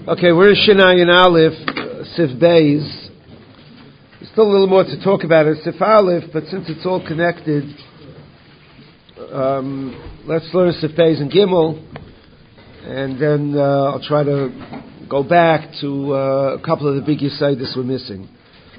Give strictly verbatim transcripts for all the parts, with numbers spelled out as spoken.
Okay, we're in Shinayin Aleph, uh, Sif Beis. There's still a little more to talk about it, Sif Aleph, but since it's all connected, um, let's learn Sif Beis and Gimel, and then uh, I'll try to go back to uh, a couple of the big Yisaitis we're missing.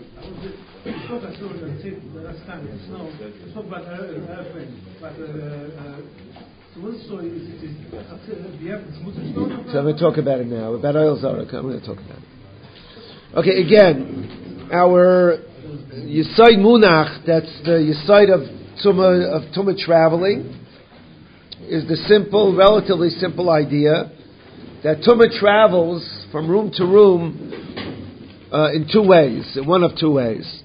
So I'm going to talk about it now. About Oil Zarek, I'm going to talk about it. Okay, again, our Yisaid Munach, that's the Yisaid of Tumah, of Tumah traveling, is the simple, relatively simple idea that Tumah travels from room to room uh, in two ways, in one of two ways.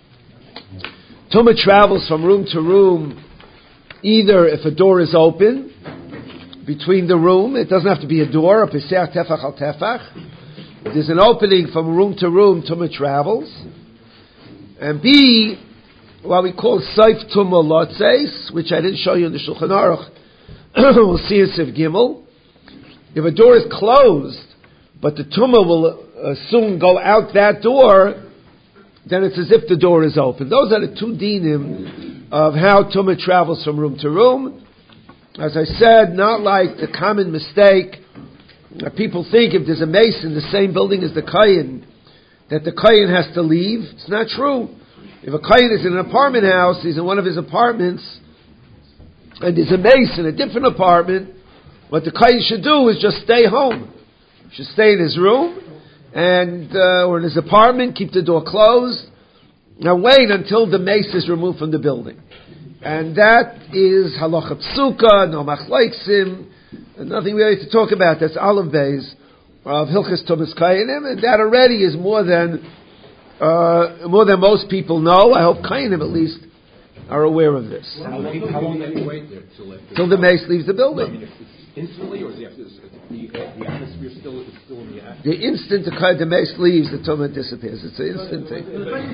Tumah travels from room to room either if a door is open between the room, it doesn't have to be a door, a pesach tefach al tefach. If there's an opening from room to room, Tumah travels. And B, what we call Saif Tumah Lotzeis, which I didn't show you in the Shulchan Aruch, we'll see in Sif Gimel. If a door is closed, but the Tumah will uh, soon go out that door, then it's as if the door is open. Those are the two dinim of how Tumah travels from room to room. As I said, not like the common mistake that people think if there's a mace in the same building as the Kayin, that the Kayin has to leave. It's not true. If a Kayin is in an apartment house, he's in one of his apartments, and there's a mace in a different apartment, what the Kayin should do is just stay home. He should stay in his room, and uh, or in his apartment, keep the door closed, and wait until the mace is removed from the building. And that is halacha psuka, no machlaiksim, and nothing really to talk about. That's Aleph Beis of Hilchos Tumas Kayanim, and that already is more than uh, more than most people know. I hope Kayanim at least are aware of this. How long, how long do you wait there till, till the mace leaves the building? I mean, instantly, or is the, the, the atmosphere still is still in the atmosphere? The instant the, the mace leaves, the tumah disappears. It's an instant thing.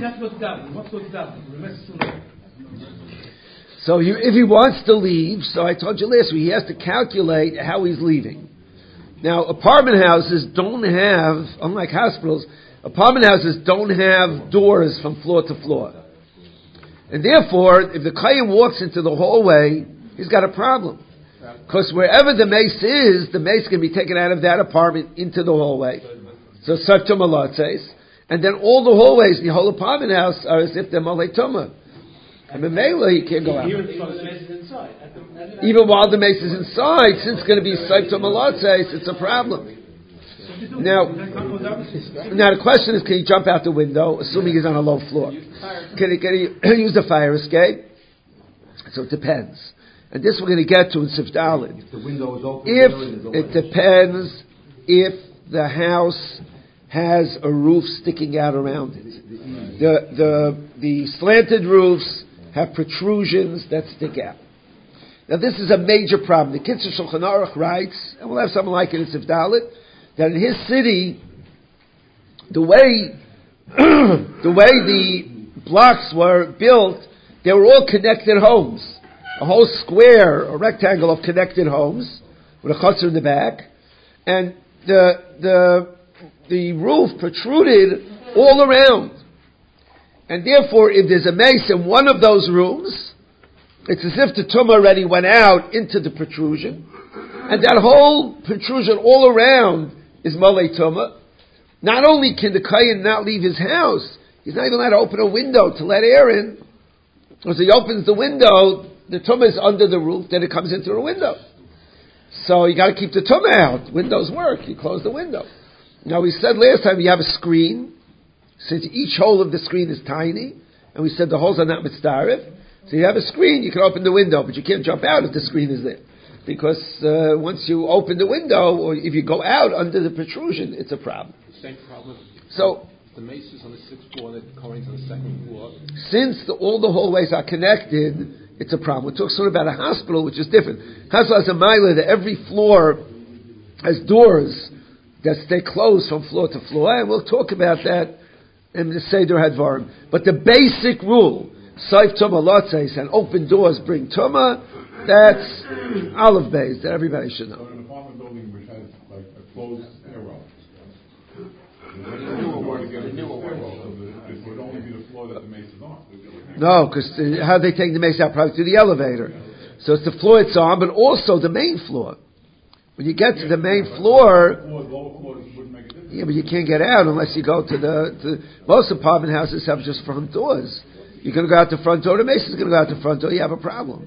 So he, if he wants to leave, so I told you last week, he has to calculate how he's leaving. Now, apartment houses don't have, unlike hospitals, apartment houses don't have doors from floor to floor. And therefore, if the Kayyim walks into the hallway, he's got a problem. Because wherever the mace is, the mace can be taken out of that apartment into the hallway. So, Saif Tumah Lotzeis. And then all the hallways in the whole apartment house are as if they're Malei Tumah. And in Mela, he can't go out. Even while the mace is inside, since it's going to be Saif Tumah Lotzeis, it's a problem. Now, now the question is, can he jump out the window, assuming he's on a low floor? Can he, can he use the fire escape? So it depends. And this we're going to get to in Sif Dalet. If the window is open, if it depends if the house has a roof sticking out around it. The the the slanted roofs have protrusions that stick out. Now this is a major problem. The Kitzur Shulchan Aruch writes, and we'll have something like it in Sif Dalet, that in his city, the way the way the blocks were built, they were all connected homes. A whole square, a rectangle of connected homes with a chutzner in the back, and the the the roof protruded all around. And therefore, if there's a mace in one of those rooms, it's as if the tumah already went out into the protrusion, and that whole protrusion all around is malei tumah. Not only can the kayin not leave his house, he's not even allowed to open a window to let air in. Because he opens the window, the tumah is under the roof, then it comes into a window. So you got to keep the tumah out. Windows work. You close the window. Now we said last time you have a screen, since each hole of the screen is tiny, and we said the holes are not mitzdarif. So you have a screen, you can open the window, but you can't jump out if the screen is there. Because uh, once you open the window, or if you go out under the protrusion, it's a problem. The same problem. So the mace is on the sixth floor, and the Kohen's on the second floor. Since the, all the hallways are connected, it's a problem. We're talking sort of about a hospital, which is different. Hospital has a mila that every floor has doors that stay closed from floor to floor, and we'll talk about that in the Seder Hadvarim. But the basic rule, Saif Tumah Lotzeis, and open doors bring Tumah, that's Aleph Beis, that everybody should know. So an apartment building which has like a closed stairwell, floor that the mace is on. No, because how do they take the mace out? Probably through the elevator. So it's the floor it's on, but also the main floor. When you get to the main floor, yeah, but you can't get out unless you go to the. To, most apartment houses have just front doors. You're going to go out the front door. The mace is going to go out the front door. You have a problem.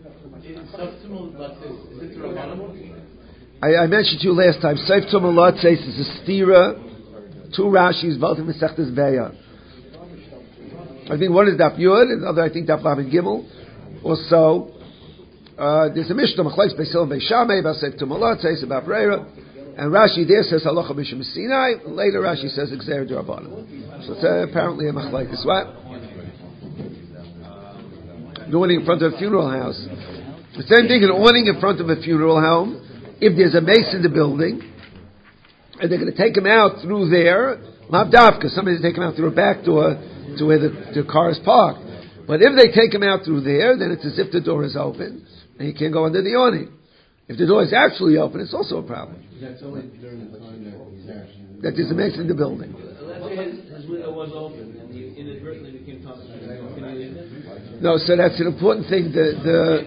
I, I mentioned to you last time. Seif Tumalot says is a stira. Two Rashis, both in Masechtas Beya. I think one is Daf Yud, and the other I think Daf Lamed Gimel. Also, uh, there's a Mishnah Machlekes Beisil and Beishamei about Seif Tumalot says about Breira, and Rashi there says Halacha Mishum Sinai. Later Rashi says Exer D'Rabbanan. So it's uh, apparently a Machlekes. What? An awning in front of a funeral house. The same thing, an awning in front of a funeral home. If there's a mace in the building, and they're going to take him out through there, Mabdavka, somebody's take him out through a back door to where the, the car is parked. But if they take him out through there, then it's as if the door is open, and he can't go under the awning. If the door is actually open, it's also a problem. That's only during the time that he's actually... That there's a mace in the building. His window was open, and he inadvertently became Thomas. No, so that's an important thing. The, the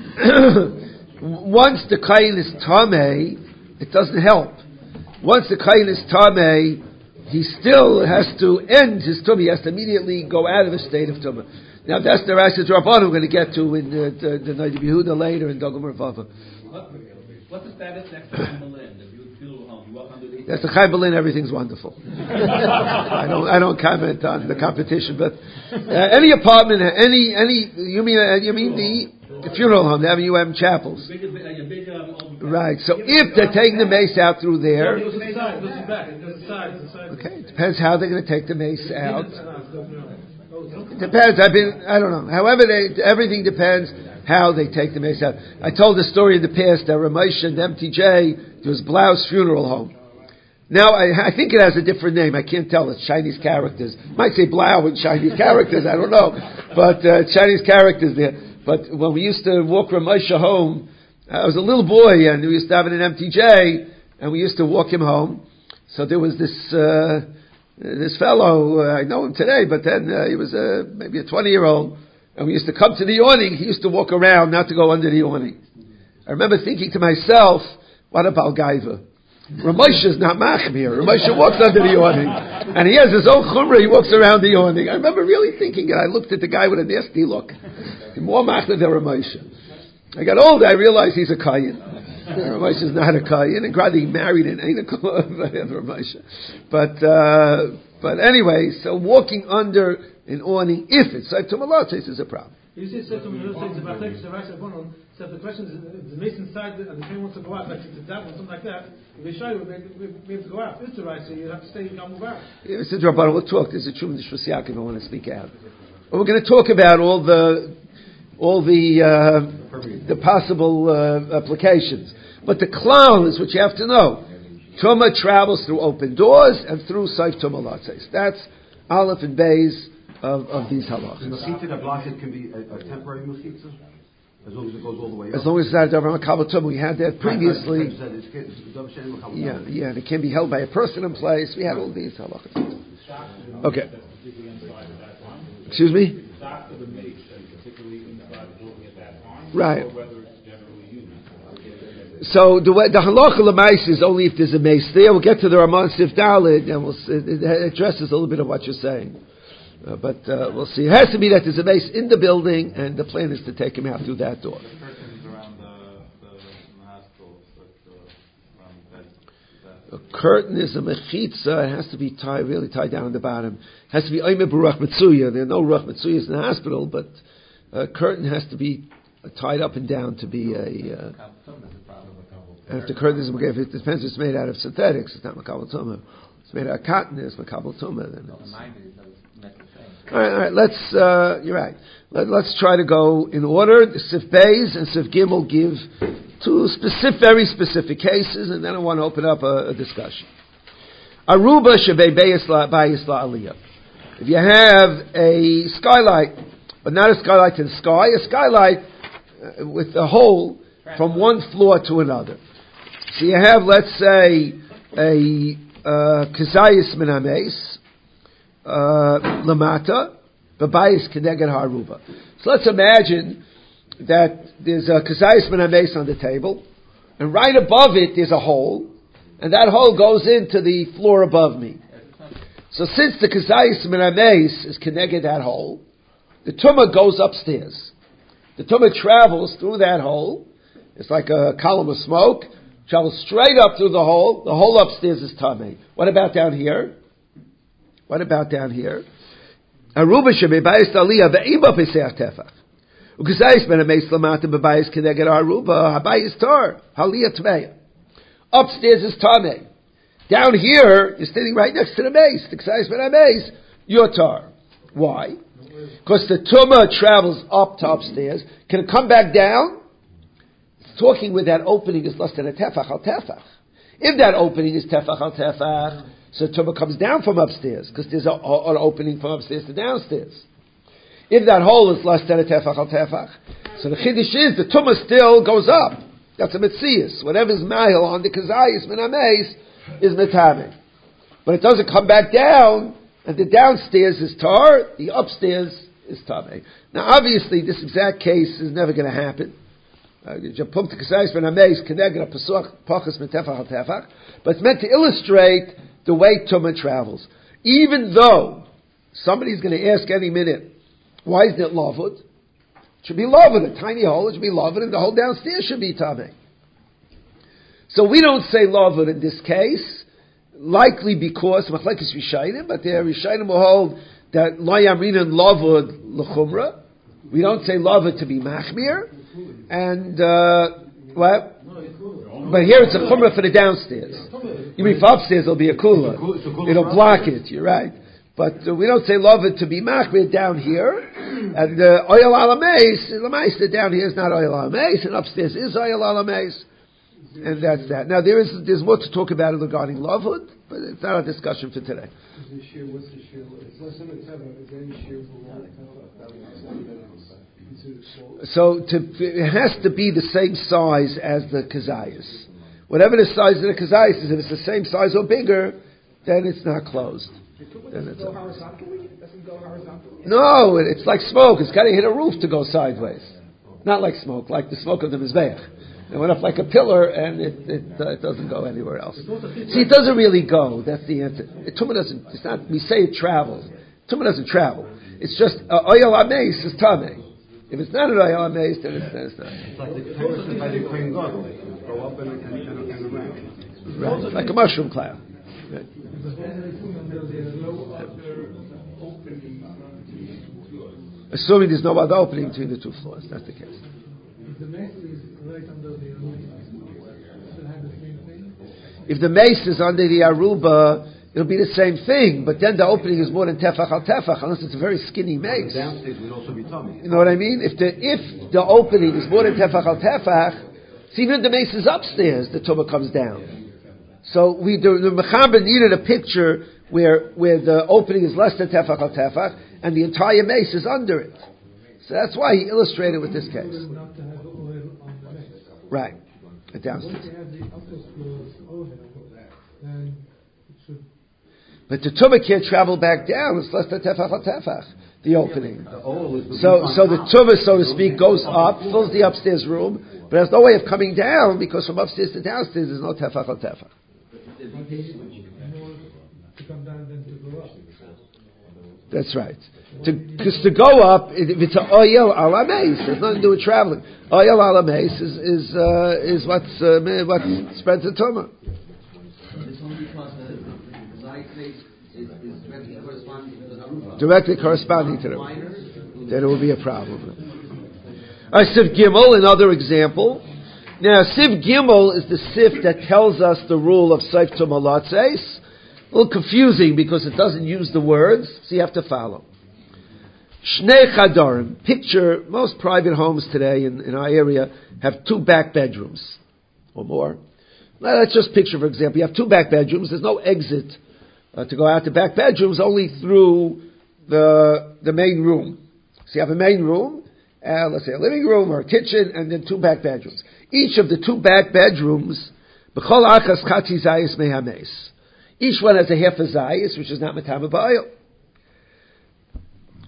once the kain is tamei, it doesn't help. Once the kain is tamei, he still has to end his tumah. He has to immediately go out of a state of tumah. Now that's the Rashi Rabbanan we're going to get to in the the, the Noda B'Yehuda later in Dogam Revava. What's the status next to Chaim Berlin? The funeral home. You walk under the. That's the Chaim Berlin. Everything's wonderful. I don't I don't comment on the competition, but uh, any apartment, any any you mean uh, you mean the. The funeral home, the M U M chapels. Right, so if they're taking the mace out through there... Okay, it depends how they're going to take the mace out. It depends, I've been, I don't know. However, they, everything depends how they take the mace out. I told the story in the past that Ramesh and M T J, there was Blau's funeral home. Now, I, I think it has a different name. I can't tell. It's Chinese characters. Might say Blau with Chinese characters, I don't know. But uh, Chinese characters there. But when we used to walk Ramesha home, I was a little boy, and we used to have it in M T J, and we used to walk him home. So there was this uh, this fellow, uh, I know him today, but then uh, he was uh, maybe a twenty-year-old, and we used to come to the awning. He used to walk around, not to go under the awning. I remember thinking to myself, what a Balgaiva. Ramesh is not machmir. Ramesh walks under the awning, and he has his own chumrah. He walks around the awning. I remember really thinking it. I looked at the guy with a nasty look. More machmir than Ramesh. I got older. I realized he's a kayin. Ramesh is not a kayin, and Grady married in ain't a Ramesh. But uh, but anyway, so walking under an awning, if it's like Tumalates, is a problem. You say certain things about text, the Rashi so the question is, if the mason inside and the train wants to go out, like to that one, something like that, if they show you, we be able to go out. It's the right, so you have to stay, you can't move out. Mister Rabbanan, we'll talk. There's a true Nishmas Yaakov I want to speak out. But we're going to talk about all the all the uh, the possible uh, applications. But the klal is what you have to know. Tumah travels through open doors and through Seif Tumalates. That's Aleph and Beis of, of these halachas. The mechitza that blocks it can be a, a temporary mechitza? As long as it goes all the way up? As long as it's not a Davar Makabel Tumah. We had that previously. Yeah, yeah, and it can be held by a person in place. We had all these halachas. Okay. Excuse me? Right. So the way, the halacha l'mais is only if there's a mace there. We'll get to the Raman Sif Dalid, and we'll, it addresses a little bit of what you're saying. Uh, but uh, we'll see. It has to be that there's a mace in the building, and the plan is to take him out through that door. A curtain is a mechitza. It has to be tied, really tied down on the bottom. It has to be oime b'ruach mitzuya. There are no ruach mitzuyas in the hospital, but a curtain has to be tied up and down to be a. Uh, and if the curtain is, if it depends, if it's made out of synthetics. It's not makabel tumah. It's made out of cotton. It's makabel tumah. Then it's. All right, all right. Let's. Uh, you're right. Let, let's try to go in order. The Sif Beis and Sif Gimel give two specific, very specific cases, and then I want to open up a, a discussion. Aruba shebei bayis la'aliyah. If you have a skylight, but not a skylight to the sky, a skylight uh, with a hole from one floor to another. So you have, let's say, a kazayis min hameis lamata, B'bayis Keneged Haruba. So let's imagine that there's a Kazayis Min HaMeis on the table, and right above it there's a hole, and that hole goes into the floor above me. So since the Kazayis Min HaMeis is Keneged that hole, the Tumah goes upstairs. The Tumah travels through that hole. It's like a column of smoke. Travels straight up through the hole. The hole upstairs is Tameh. What about down here? What about down here? Aruba shebebayis aliyah ve'iba peseach tefach. Ukazayis ben hameis lamata bebayis keneged aruba habayis tar haliyah tmeya. Upstairs is Tameh. Down here, you're standing right next to the mace. The Kazayis ben hameis, you're tar. Why? Because the Tumah travels up to upstairs. Can it come back down? It's talking with that opening is less than a tefach al tefach. If that opening is tefach al tefach, so Tumah comes down from upstairs, because there's a, a, an opening from upstairs to downstairs. If that hole is less than a tefach al tefach, so the chiddush is, the Tumah still goes up. That's a metzius. Whatever's ma'il on the Kazayis Min HaMeis is metameh. But it doesn't come back down, and the downstairs is tar, the upstairs is tameh. Now, obviously, this exact case is never going to happen. Uh, but it's meant to illustrate the way Tumah travels. Even though somebody's going to ask any minute, why isn't it lavud? It should be lavud, a tiny hole, it should be lavud, and the whole downstairs should be tameh. So we don't say lavud in this case. Likely because machlekes Rishayim, but the Rishayim will hold that lo yamrinan lavud l'chumra. We don't say lavud to be machmir, and uh, what? But here it's a chumra for the downstairs. You mean for upstairs it'll be a kula, it'll block it. You're right, but uh, we don't say lavud to be machmir down here. And oyel ala meis, l'maisa down here is not oyel ala meis, and upstairs is oyel ala meis. And that's that. Now there is there's more to talk about it regarding lavud, but it's not a discussion for today. So to, it has to be the same size as the kazayas. Whatever the size of the kazayas is, if it's the same size or bigger, then it's not closed. Then it's a, no, it's like smoke. It's got to hit a roof to go sideways. Not like smoke, like the smoke of the mizbeach. It went up like a pillar, and it it, uh, it doesn't go anywhere else. See, it doesn't really go. That's the answer. It, Tumah doesn't. It's not. We say it travels. Tumah doesn't travel. It's just oyel hameis is tameh. If it's not an oyel hameis, then it's, then it's not. It's like the person by the crane god. Go up and and and, and around. Right, like a mushroom cloud. Right. Assuming there's no other opening between the two floors. That's the case. If the mace is under the aruba, it'll be the same thing, but then the opening is more than tefach al tefach, unless it's a very skinny mace. Downstairs would also be tummy. You know what I mean? If the if the opening is more than tefach al tefach, see, even if the mace is upstairs, the tumah comes down. So we the, the mechaber needed a picture where where the opening is less than tefach al tefach, and the entire mace is under it. So that's why he illustrated with this case. Right. Downstairs. But the tumah can't travel back down. It's less than tefach al tefach, the opening. So, so the tumah, so to speak, goes up, fills the upstairs room, but there's no way of coming down because from upstairs to downstairs there's no tefach al tefach. That's right. Because to, to go up, if it's an oyel ala meis, there's nothing to do with traveling. Oyel ala meis is is uh, is what's uh, what spreads the tumah. It's only because the light face is, is directly corresponding to the aruba. Directly corresponding to the, then it will be a problem. All right, Siv Gimel, another example. Now, Siv Gimel is the Sif that tells us the rule of Seif Tumah Latzeis. A little confusing because it doesn't use the words, so you have to follow. Shnei Chadarim. Picture, most private homes today in, in our area have two back bedrooms or more. Now, let's just picture, for example, you have two back bedrooms. There's no exit uh, to go out to back bedrooms, only through the the main room. So you have a main room, uh, let's say a living room or a kitchen, and then two back bedrooms. Each of the two back bedrooms, b'chol achas chatzi zayis mehames. Each one has a half a zayis, which is not matama ba'ayil.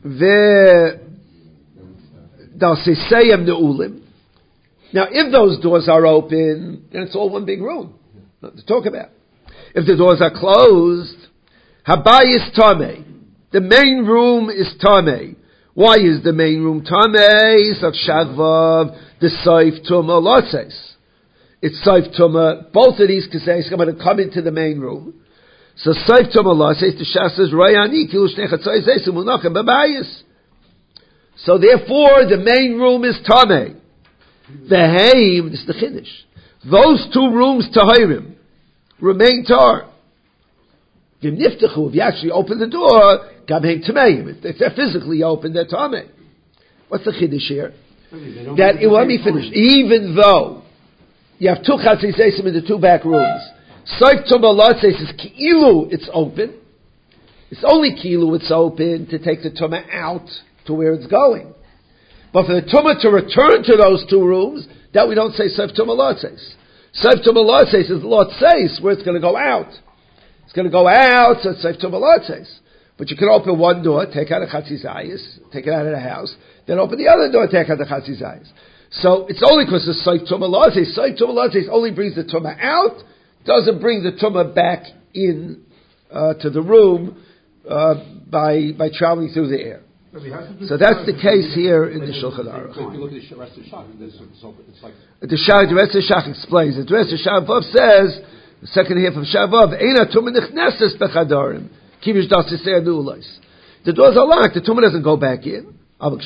ve they'll say Seyem Ne'ulim. Now, if those doors are open, then it's all one big room. Nothing to talk about. If the doors are closed, Habayis Tameh. The main room is Tameh. Why is the main room Tameh? Sav Shagvav, the Saif Tumah Lotses. It's Saif Tumah. Both of these Kesais are going to come into the main room. So Saif Tumah Lotses, the Shas says, Rayani, Kilush Nechatzai Zaysim Munachem Babayis. So therefore, the main room is Tameh. The Haim, this is the Chiddush. Those two rooms, Tahirim, remain Tar. If you actually open the door, Gam Haim Tameim. If they're physically open, they're Tameh. What's the Chiddush here? That, it, let me finish. Even though you have two Chatzis Eisim in the two back rooms, Saif Tumah Lotses is Ki'ilu, it's open. It's only Ki'ilu, it's open to take the Tumah out to where it's going. But for the Tumah to return to those two rooms, that we don't say Saif Tumah Lotses. Saif Tumah Lotses is Lotses, where it's going to go out. It's going to go out, so it's Saif Tumah Lotses. But you can open one door, take out a Chatzizayis, take it out of the house, then open the other door, take out the Chatzizayis. So it's only because it's Saif Tumah Lotses. Saif Tumah Lotses only brings the Tumah out, doesn't bring the Tumah back in uh, to the room uh, by by traveling through the air. So that's the case here in the Shulchan Aruch. So if you look at the rest of the Shach, it's like... The Shach, the rest of the Shach explains. The rest of Shavuot says, the second half of Shavuot, Eina Tumah Nichneses Bechadarim, Kivish Das Yisei Anu'ulais. The doors are locked, the Tumah doesn't go back in. Unless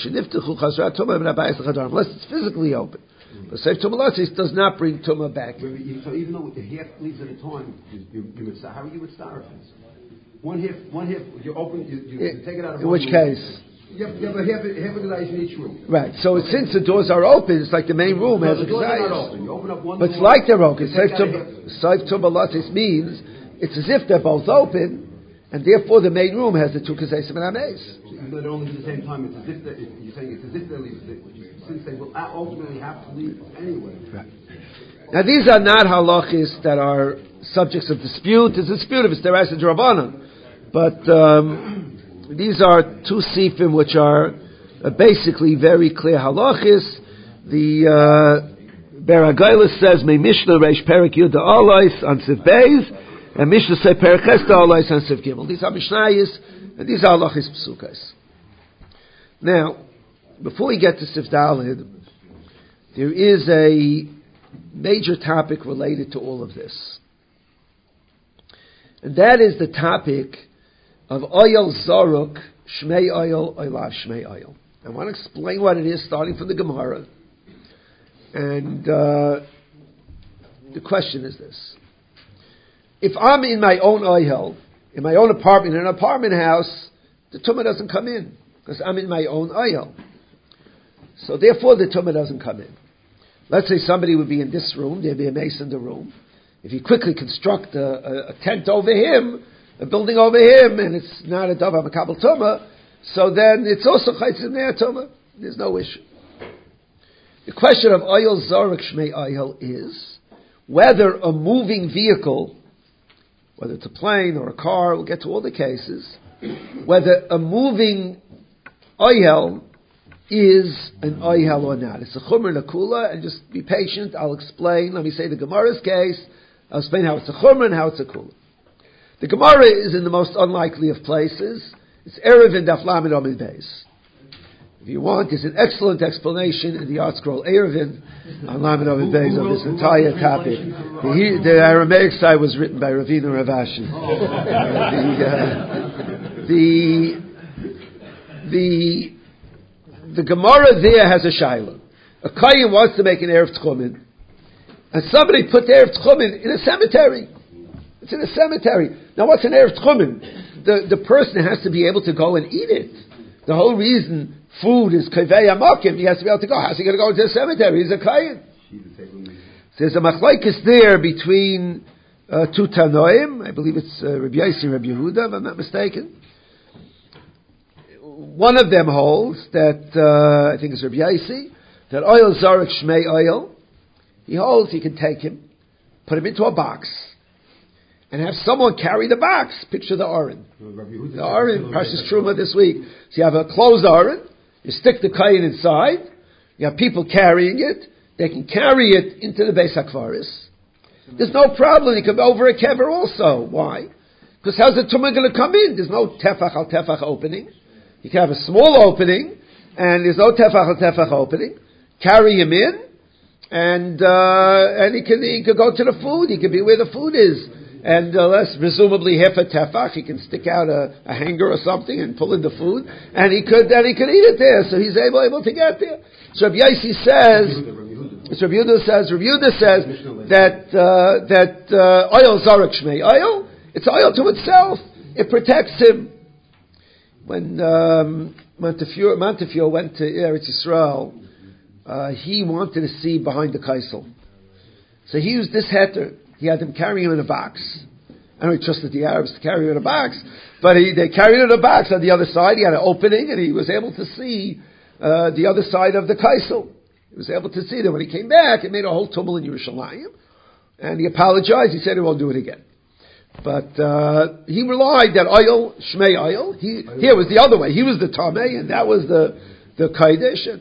it's physically open. But Saif Tumah Lotses does not bring Tumah back in. So even though the half leaves at a time, you, you, you would, how are you would start? One half, one half, you open, you, you, you take it out of in one which room. case? You have, you have a half, half of the guys in each room. Right. So okay. Since the doors are open, it's like the main room no, has the a doors are desire. not open. You open up one But it's door, like they're open. Saif Tumah Lotses means it's as if they're both open, and therefore the main room has the two Keseisim and Ames. Even though they're only at the same time, it's as if they're, you're saying it's as if they're leaving, since they will ultimately have to leave anyway. Right. Now these are not halachis that are subjects of dispute. There's a dispute if it's Deraisa D'Rabbanan. But um, these are two sifim which are uh, basically very clear halachis. The uh, Beragailis says, "May Mishnah Reish Perik Yuda Alais on Siv Beis, and Mishnah say Perik Chesta Alais on Siv Gimel." These are Mishnayos, and these are halachis psukas. Now, before we get to Siv Dalid, there is a major topic related to all of this, and that is the topic of Oyel Zaruk, Shmei Oyel, Oylav Shmei Oyel. I want to explain what it is, starting from the Gemara. And uh, the question is this. If I'm in my own Oyel, in my own apartment, in an apartment house, the Tumah doesn't come in, because I'm in my own Oyel. So therefore the Tumah doesn't come in. Let's say somebody would be in this room, there'd be a mace in the room. If you quickly construct a, a, a tent over him, a building over him, and it's not a davar makabel tumah, so then it's also chaytzim ne'er tumah. There's no issue. The question of oyel zarek shmei oyel is whether a moving vehicle, whether it's a plane or a car, we'll get to all the cases, whether a moving oyel is an oyel or not. It's a chumr nakula, and just be patient. I'll explain. Let me say the Gemara's case. I'll explain how it's a chumr and how it's a kula. The Gemara is in the most unlikely of places. It's Erev in Daf Lamed Amud Beis. If you want, there's an excellent explanation in the Art Scroll Erevin on Lamed Amud Beis of this entire topic. The, the Aramaic side was written by Ravina Ravashi. Uh, the, the the the Gemara there has a shaila. A Kayin wants to make an Erev Tchumen, and somebody put the Erev Tchumen in a cemetery. It's in a cemetery. Now what's an Erev Tchumen? The, the person has to be able to go and eat it. The whole reason food is Kavei Amakim, he has to be able to go. How's he going to go into a cemetery? He's a Kayin. There's a machlokes there between uh, two Tanoim. I believe it's uh, Rabbi Yossi and Rabbi Yehuda, if I'm not mistaken. One of them holds that, uh, I think it's Rabbi Yossi, that Oyel Zarek Shmei Oyel, he holds he can take him, put him into a box, and have someone carry the box. Picture the Aron. The Aron, Parshas Truma this week. So you have a closed Aron, you stick the kayin inside, you have people carrying it, they can carry it into the Beis HaKvaris. There's no problem, you can go over a kever also. Why? Because how's the tumah going to come in? There's no tefach al tefach opening. You can have a small opening, and there's no tefach al tefach opening. Carry him in, and uh, and he can he can go to the food. He can be where the food is, and uh, less presumably half a tefach. He can stick out a, a hanger or something and pull in the food, and he could and he could eat it there. So he's able able to get there. So Rabbi Yossi says, so Rabbi Yehuda says, Rabbi Yehuda says that uh, that uh, oil zarek shmei oil. It's oil to itself. It protects him. When um, Montefiore, Montefiore went to Eretz Yisrael, uh, he wanted to see behind the kaisel. So he used this heter. He had them carrying him in a box. I don't trusted the Arabs to carry him in a box, but he, they carried him in a box on the other side. He had an opening, and he was able to see uh, the other side of the kaisel. He was able to see that. When he came back, it made a whole tumult in Yerushalayim, and he apologized. He said he won't do it again. But uh, he relied that oil, shmei oil. He, here was the other way. He was the tamei, and that was the the kaidish.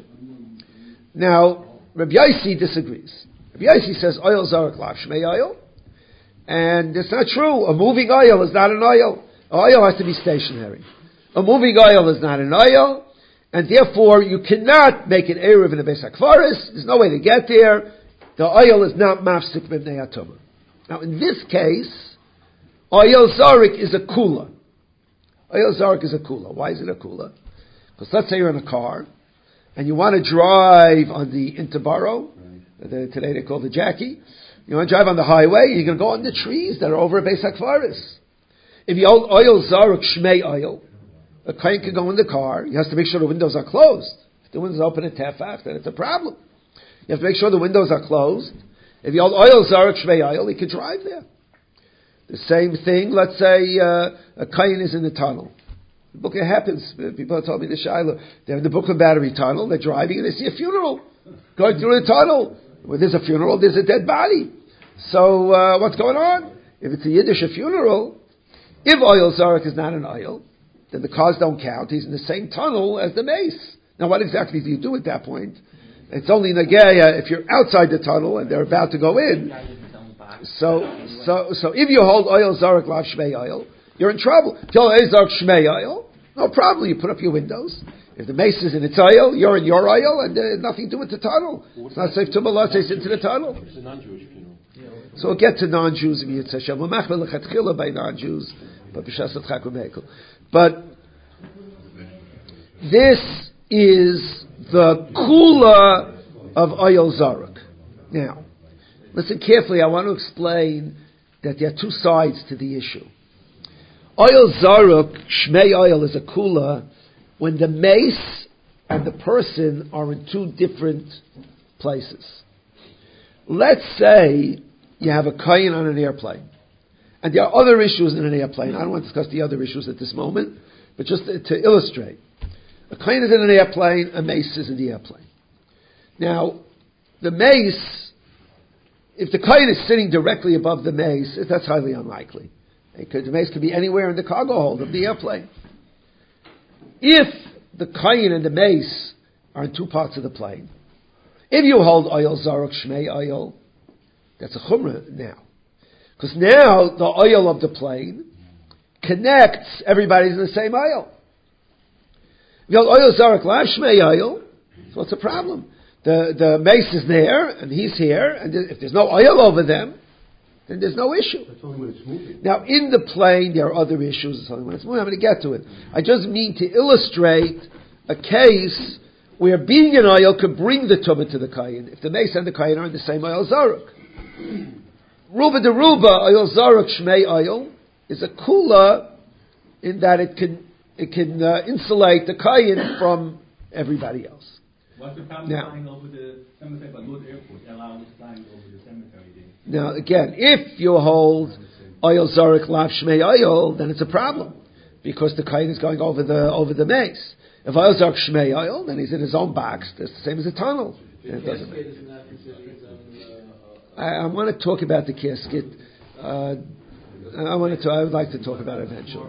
Now Rabbi Yossi disagrees. Rabbi Yossi says oil zarek lav shmei oil, and it's not true. A moving oil is not an oil. Oil has to be stationary. A moving oil is not an oil, and therefore you cannot make an eruv in the Beis HaKvaris. There's no way to get there. The oil is not mafsik b'nei atumah. Now in this case, Oil Zarek is a kula. Oil Zarek is a kula. Why is it a kula? Because let's say you're in a car, and you want to drive on the Interboro, right. the, today they call the Jackie. You want to drive on the highway, you're going to go on the trees that are over Beis HaKvaris. If you hold Oil Zarek Shmei Oil, a kain can go in the car, he has to make sure the windows are closed. If the windows are open at tefach, then it's a problem. You have to make sure the windows are closed. If you hold Oil Zarek Shmei Oil, he can drive there. The same thing, let's say uh, a kain is in the tunnel. The book, it happens. People have told me the Shiloh. They're in the Brooklyn Battery Tunnel, they're driving and they see a funeral going through the tunnel. When there's a funeral, there's a dead body. So uh, what's going on? If it's a Yiddish a funeral, if oil zarek is not an oil, then the cars don't count. He's in the same tunnel as the mace. Now what exactly do you do at that point? It's only Nagaya if you're outside the tunnel and they're about to go in. So, so, so if you hold oil zarek lav shmei oil, you're in trouble. If you hold oil zarek shmei oil, no problem. You put up your windows. If the mace is in its oil, you're in your oil, and there's nothing to do with the tunnel. It's not safe to Allah says into the tunnel. It's a non-Jewish funeral. So we'll get to non-Jews in Yitzhak Hashem. We're machmel lechatchila by non-Jews, but b'shas atchak u'mekel. But this is the kula of oil zarek. Now, listen carefully. I want to explain that there are two sides to the issue. Oil zaruk, shmei oil, is a kula when the mace and the person are in two different places. Let's say you have a kain on an airplane, and there are other issues in an airplane. I don't want to discuss the other issues at this moment, but just to, to illustrate. A kain is in an airplane, a mace is in the airplane. Now, the mace, if the kain is sitting directly above the mace, that's highly unlikely. Because the mace could be anywhere in the cargo hold of the airplane. If the kain and the mace are in two parts of the plane, if you hold oil zaruk shmei oil, that's a chumrah now. Because now the oil of the plane connects everybody's in the same oil. If you hold oil zaruk lav shmei oil, so what's the problem? The, the mace is there, and he's here, and if there's no oil over them, then there's no issue. That's only when it's moving. Now, in the plane, there are other issues. It's only when it's moving. I'm going to get to it. I just mean to illustrate a case where being an oil could bring the tumah to the kayin. If the mace and the kayin are in the same oil zaruk. Ruba de Ruba, oil zaruk shmei oil, is a kula in that it can it can uh, insulate the kayin from everybody else. What's the problem now, flying over the cemetery, but not the airport? Allow us flying over the cemetery there. Now, again, if you hold oil zarek lav shmei oil, then it's a problem because the kain is going over the over the mace. If oil zarek shmei oil, then he's in his own box. That's the same as a tunnel. It doesn't matter. I, I want to talk about the casket. Uh, I wanted to. I would like to talk about it eventually.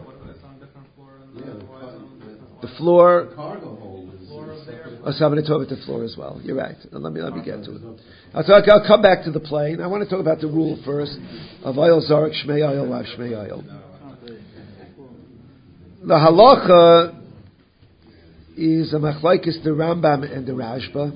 The floor. Oh, so I'm going to talk about the floor as well. You're right. Let me let me get to it. I'll, talk, I'll come back to the plane. I want to talk about the rule first of Oyel Zarek Shmei Oyel Lav Shmei Oyel. The halacha is a machlokes the Rambam and the Rashba.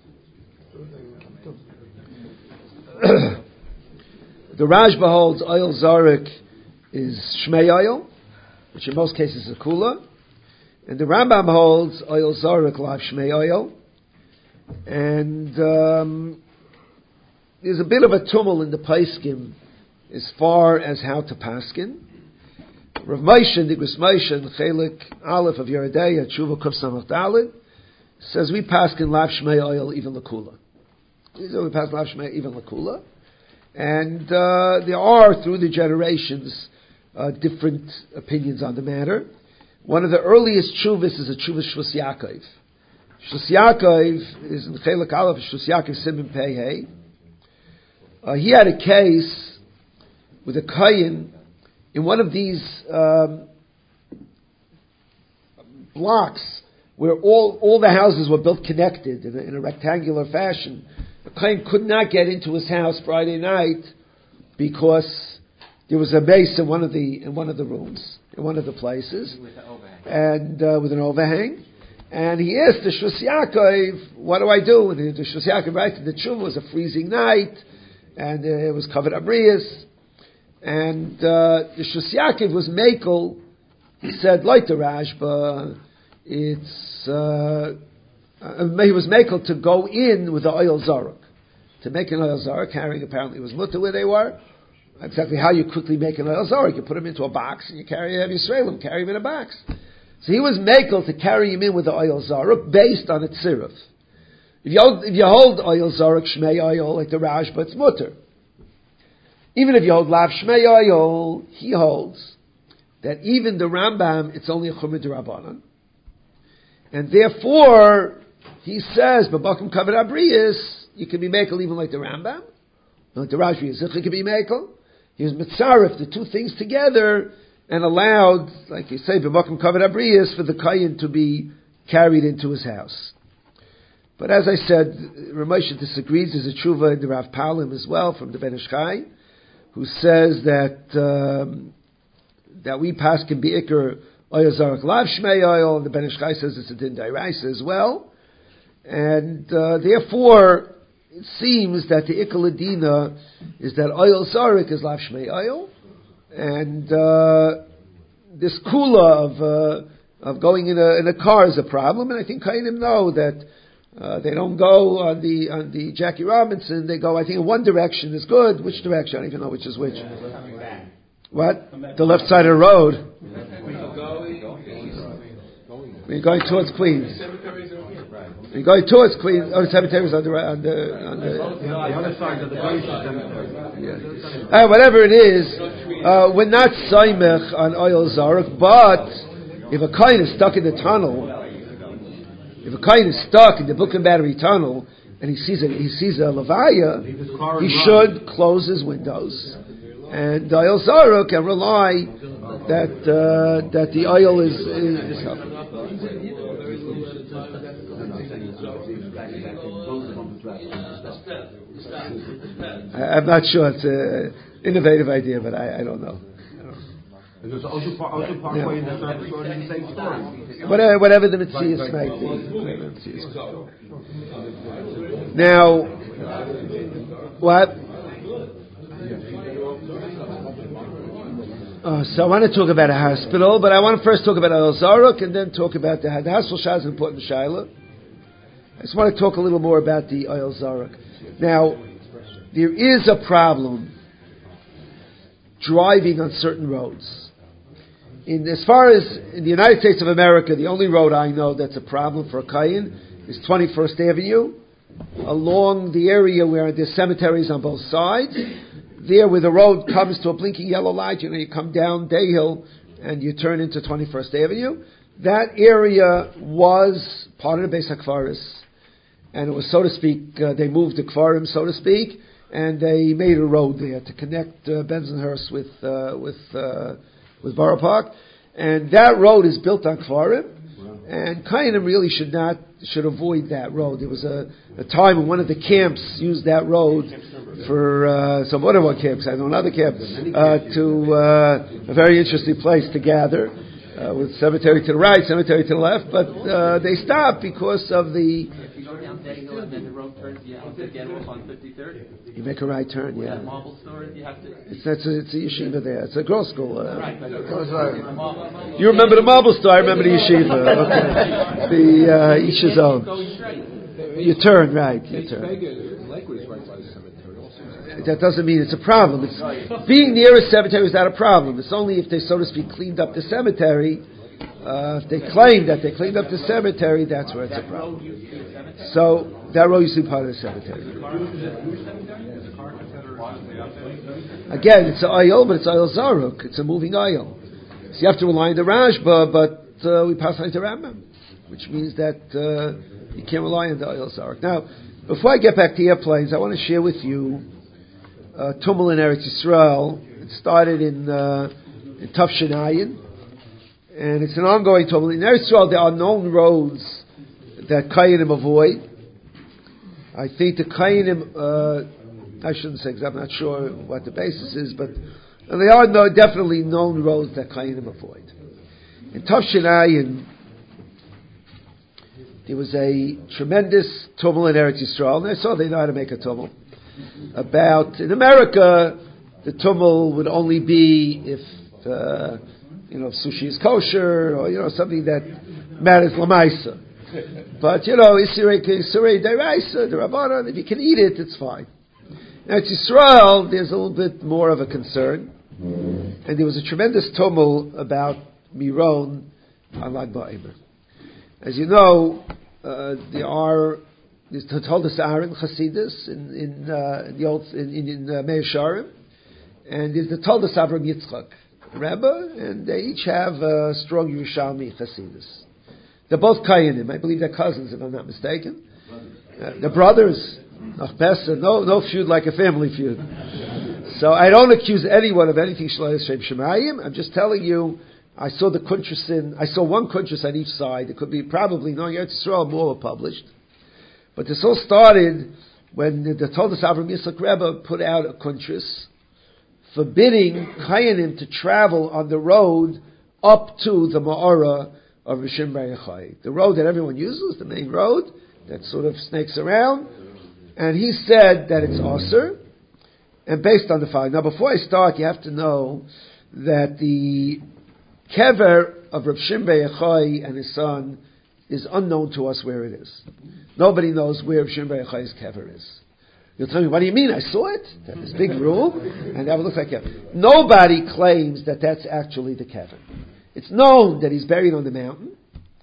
The Rashba holds Oyel Zarek is Shmei Oyel, which in most cases is a kula. And the Rambam holds Oyel Zarek Lav Shmei Oyel. And um, there's a bit of a tumult in the Paiskim as far as how to paskin. Rav Moshe, Nigros Moshe, and Chelik Aleph of Yeridei, Tshuva Kuf Samach Daled, says we paskin Lav Shmei Oyel even Lakula. We pass Lav Shmei even Lakula. And uh, there are, through the generations, uh, different opinions on the matter. One of the earliest Tshuvas is a Tshuva Shvus Yaakov. Shvus Yaakov is in Chelik Aleph, Shvus Yaakov Siman Pei Hey. Uh, he had a case with a Kayin in one of these um, blocks where all, all the houses were built connected in a, in a rectangular fashion. The Kayin could not get into his house Friday night because there was a base in one of the in one of the rooms, in one of the places, with and uh, with an overhang. And he asked the Shvus Yaakov, "What do I do?" And the Shvus Yaakov writes, "The tshuva was a freezing night, and uh, it was covered abrius." And uh, the Shvus Yaakov was mekel. He said, "Like the Rashba, it's." Uh, Uh, he was makel to go in with the Oyel Zarek. To make an Oyel Zarek, carrying apparently was mutter where they were. Exactly how you quickly make an Oyel Zarek. You put him into a box and you carry him, Yisraelim, carry him in a box. So he was makel to carry him in with the Oyel Zarek based on its siruf. If you hold, if you hold Oyel Zarek, Shmei Oyel, like the Rashba, it's mutter. Even if you hold Lav Shmei Oyel, he holds that even the Rambam, it's only a Chumah D'Rabbanan. And therefore, he says, "B'bakum kavod abrius," you can be mekel even like the Rambam, like the Rashi Yitzchak can be mekel. He was mitzaref the two things together and allowed, like you say, "B'bakum kavod abrius," for the kayin to be carried into his house. But as I said, Rav Moshe disagrees. There's a tshuva in the Rav Palim as well from the Ben Ish Chai, who says that um, that we pass can be ikar Oyel Zarek Lav Shmei Oyel, and the Ben Ish Chai says it's a din d'oraisa as well. And uh, therefore, it seems that the Ikal Adina is that Oyel Zarek is Lav Shmei Oyel, and uh, this kula of uh, of going in a in a car is a problem. And I think Kainim know that uh, they don't go on the on the Jackie Robinson. They go, I think, in one direction is good. Which direction? I don't even know which is which. What? The left side of the road. You're going towards Queens. You're going towards Queens. Oh, the cemetery is on the on the on the, the other side of the cemetery. Yeah. Uh, whatever it is, uh, we're not saimech on Oyel Zarek, but if a kain is stuck in the tunnel, if a kain is stuck in the Brooklyn Battery tunnel and he sees a he sees a levaya, he should close his windows. And the Oyel Zarek can rely that uh, that the oil is. is, is I, I'm not sure. It's an innovative idea, but I, I don't know. There's also Parkway in the same story. Whatever, whatever the Metzias might be. Now, what? Uh, so I want to talk about a hospital, but I want to first talk about Oyel Zarek and then talk about the, the hospital. Shah is an important shaila. I just want to talk a little more about the Oyel Zarek. Now, there is a problem driving on certain roads. In as far as in the United States of America, the only road I know that's a problem for a kayin is twenty-first Avenue, along the area where there's cemeteries on both sides. There, where the road comes to a blinking yellow light, you know, you come down Day Hill and you turn into twenty-first Avenue. That area was part of the Beis HaKfaris, and it was, so to speak, uh, they moved the Kfarim, so to speak, and they made a road there to connect uh, Bensonhurst with uh, with uh, with Borough Park, and that road is built on Kfarim, and Kainim really should not should avoid that road. There was a, a time when one of the camps used that road for uh, some other one camps, I know another camp, uh, to uh, a very interesting place to gather. Uh, with cemetery to the right, cemetery to the left, but uh, they stopped because of the. If you go down Dago and then the road turns, you have to get off on fifty-third. You make a right turn, yeah. That marble store, you have to. It's that's a, it's a yeshiva there. It's a girls' school. Uh, Right, but you remember the marble store? I remember the yeshiva. Okay. The uh, each his own. You turn right. You turn. Lakewood is right by the cemetery also. That doesn't mean it's a problem. It's, being near a cemetery is not a problem. It's only if they, so to speak, cleaned up the cemetery. Uh, if they claim that they cleaned up the cemetery, that's where it's a problem. So that road used to be part of the cemetery. Again, it's an ayol, but it's ayol zaruk. It's a moving ayol. So you have to rely on the Rashba, but uh, we pass on to Rambam, which means that uh, you can't rely on the ayol zaruk. Now, before I get back to airplanes, I want to share with you uh, Tumul in Eretz Yisrael. It started in, uh, in Tafshin Ayin, and it's an ongoing Tumul. In Eretz Yisrael, there are known roads that Kayanim avoid. I think the Kayanim, uh, I shouldn't say because I'm not sure what the basis is, but there are no, definitely known roads that Kayanim avoid. In Tafshin Ayin, there was a tremendous tumult in Eretz Yisrael, and I saw they know how to make a tumult. About, in America, the tumult would only be if, uh, you know, if sushi is kosher, or, you know, something that matters l'maisa. But, you know, Isirei Deraisa, the Rabbanan, if you can eat it, it's fine. In Eretz Yisrael, there's a little bit more of a concern, and there was a tremendous tumult about Miron on Lag BaOmer. As you know, uh, there are there's Toldos Aaron Chasidus in in, uh, in the old in in, in uh, Meir Sharim, and there's the Toldos Avram Yitzchak Rebbe, and they each have a strong Yerushalmi Chasidus. They're both Kayanim. I believe they're cousins, if I'm not mistaken. Uh, they're brothers. No, no feud like a family feud. So I don't accuse anyone of anything Shalai Shem Shemayim. I'm just telling you. I saw the Kuntrasin, I saw one Kuntras on each side. It could be probably, no, Eretz Yisrael, more were published. But this all started when the, the Toldos Avram Yitzchak Rebbe put out a Kuntras forbidding Kayanim to travel on the road up to the Ma'ara of Rishon Bar Yochai. The road that everyone uses, the main road, that sort of snakes around. And he said that it's Osir, and based on the following. Now before I start, you have to know that the Kever of Rav Shimon Bar Yochai and his son is unknown to us where it is. Nobody knows where Rav Shimon Bar Yochai's Kever is. You'll tell me, what do you mean? I saw it. This big room, and that would look like Kever. Nobody claims that that's actually the Kever. It's known that he's buried on the mountain,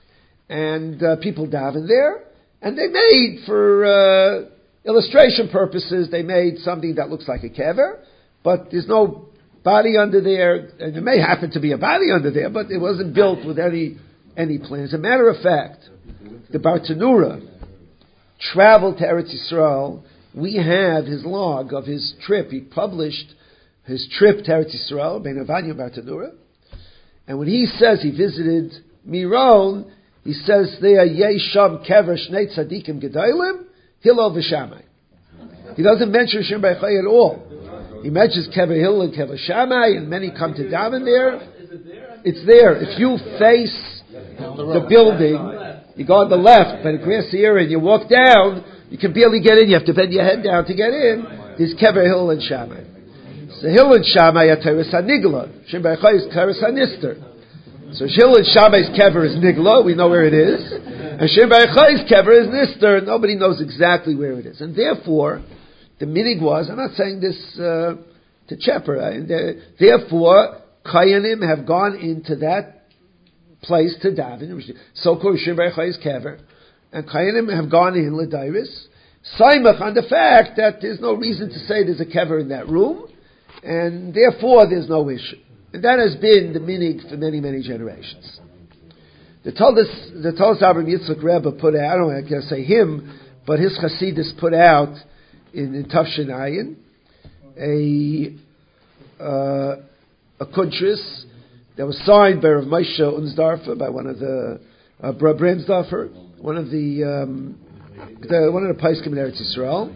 and uh, people daven there, and they made, for uh, illustration purposes, they made something that looks like a Kever, but there's no body under there, and there may happen to be a body under there, but it wasn't built with any any plan. As a matter of fact, the Bartanura traveled to Eretz Yisrael. We have his log of his trip. He published his trip to Eretz Yisrael, Ben Avanya Bartanura. And when he says he visited Miron, he says there, Yei Sham Kever Shnei Tzadikim Gedolim, Hillel V'Shamai. He doesn't mention Shem Bar Yochai at all. He mentions Kever Hill and Kever Shammai, and many come to daven there. It's there. If you face the building, you go on the left by the grassy area, and you walk down, you can barely get in. You have to bend your head down to get in. There's Kever Hill and Shammai. So Hill and Shammai are Teres HaNigla. Shem Bar Yochai is Teres HaNister. So Hill and Shammai's Kever is Nigla. We know where it is. And Shem Bar Yochai's Kever is Nister. Nobody knows exactly where it is. And therefore, the minig was, I'm not saying this uh, to Chepper, right? Therefore, Kayanim have gone into that place to daven, so-called Rishon Bar Yochai's Kever, and Kayanim have gone in L'Dairis, Saimach on the fact that there's no reason to say there's a Kever in that room, and therefore there's no issue. And that has been the minig for many, many generations. The Toldos, the Toldos Avram Yitzchak Rebbe put out, I don't know, I can't say him, but his Chasidus put out in, in Tafshin Ayin, a uh, a kuntris that was signed by Rav Moshe Unsdorfer, by one of the uh, Bremsdorfer, one of the um, the one of the Paiskim in Eretz Yisrael.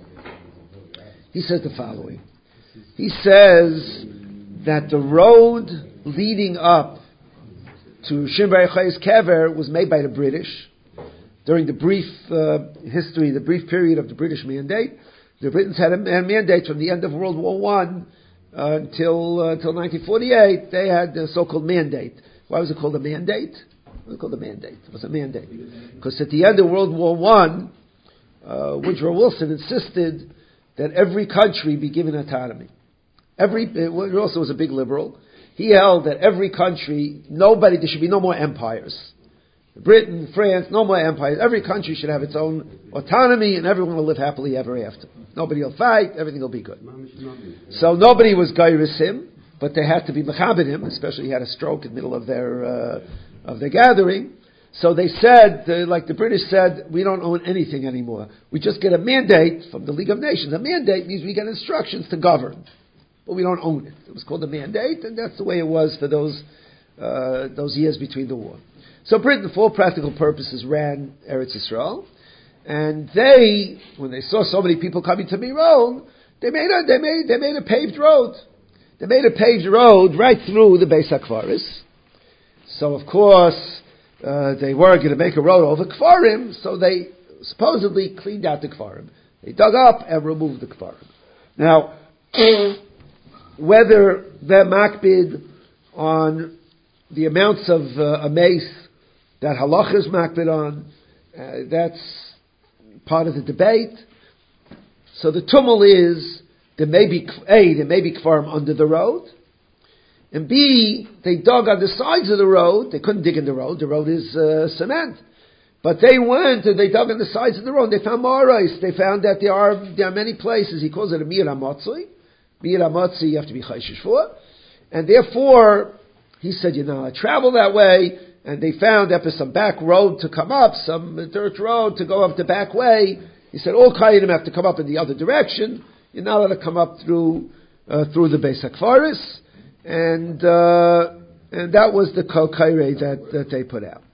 He says the following. He says that the road leading up to Shimon Bar Yochai's kever was made by the British during the brief uh, history, the brief period of the British mandate. The Britons had a, a mandate from the end of World War One uh, until uh, until nineteen forty-eight. They had the so-called mandate. Why was it called a mandate? It was called a mandate. It was a mandate because at the end of World War One, uh, Woodrow Wilson insisted that every country be given autonomy. Every Woodrow Wilson was a big liberal. He held that every country, nobody, there should be no more empires. Britain, France, no more empires. Every country should have its own autonomy, and everyone will live happily ever after. Nobody will fight. Everything will be good. So nobody was gairis him, but they had to be mechabed him, especially he had a stroke in the middle of their uh, of their gathering. So they said, uh, like the British said, we don't own anything anymore. We just get a mandate from the League of Nations. A mandate means we get instructions to govern, but we don't own it. It was called a mandate, and that's the way it was for those uh, those years between the war. So Britain, for all practical purposes, ran Eretz Yisrael, and they, when they saw so many people coming to Miron, they made a they made they made a paved road. They made a paved road right through the Beis HaKvaris. So of course. Uh, they were going to make a road over Kfarim, so they supposedly cleaned out the Kfarim. They dug up and removed the Kfarim. Now, whether they're makbid on the amounts of uh, a mace that halach is makbid on, uh, that's part of the debate. So the tumul is, there may be, A, there may be Kfarim under the road, and B, they dug on the sides of the road. They couldn't dig in the road. The road is uh, cement. But they went and they dug on the sides of the road. They found marais. They found that there are there are many places. He calls it a mir hamotzoi. Mir hamotzoi you have to be chayshish for. And therefore, he said, you know, I travel that way. And they found that there's some back road to come up, some dirt road to go up the back way. He said, all Kainim have to come up in the other direction. You're not allowed to come up through uh, through the Beis HaKvaris. And uh, and that was the Kol Kairei that, that they put out.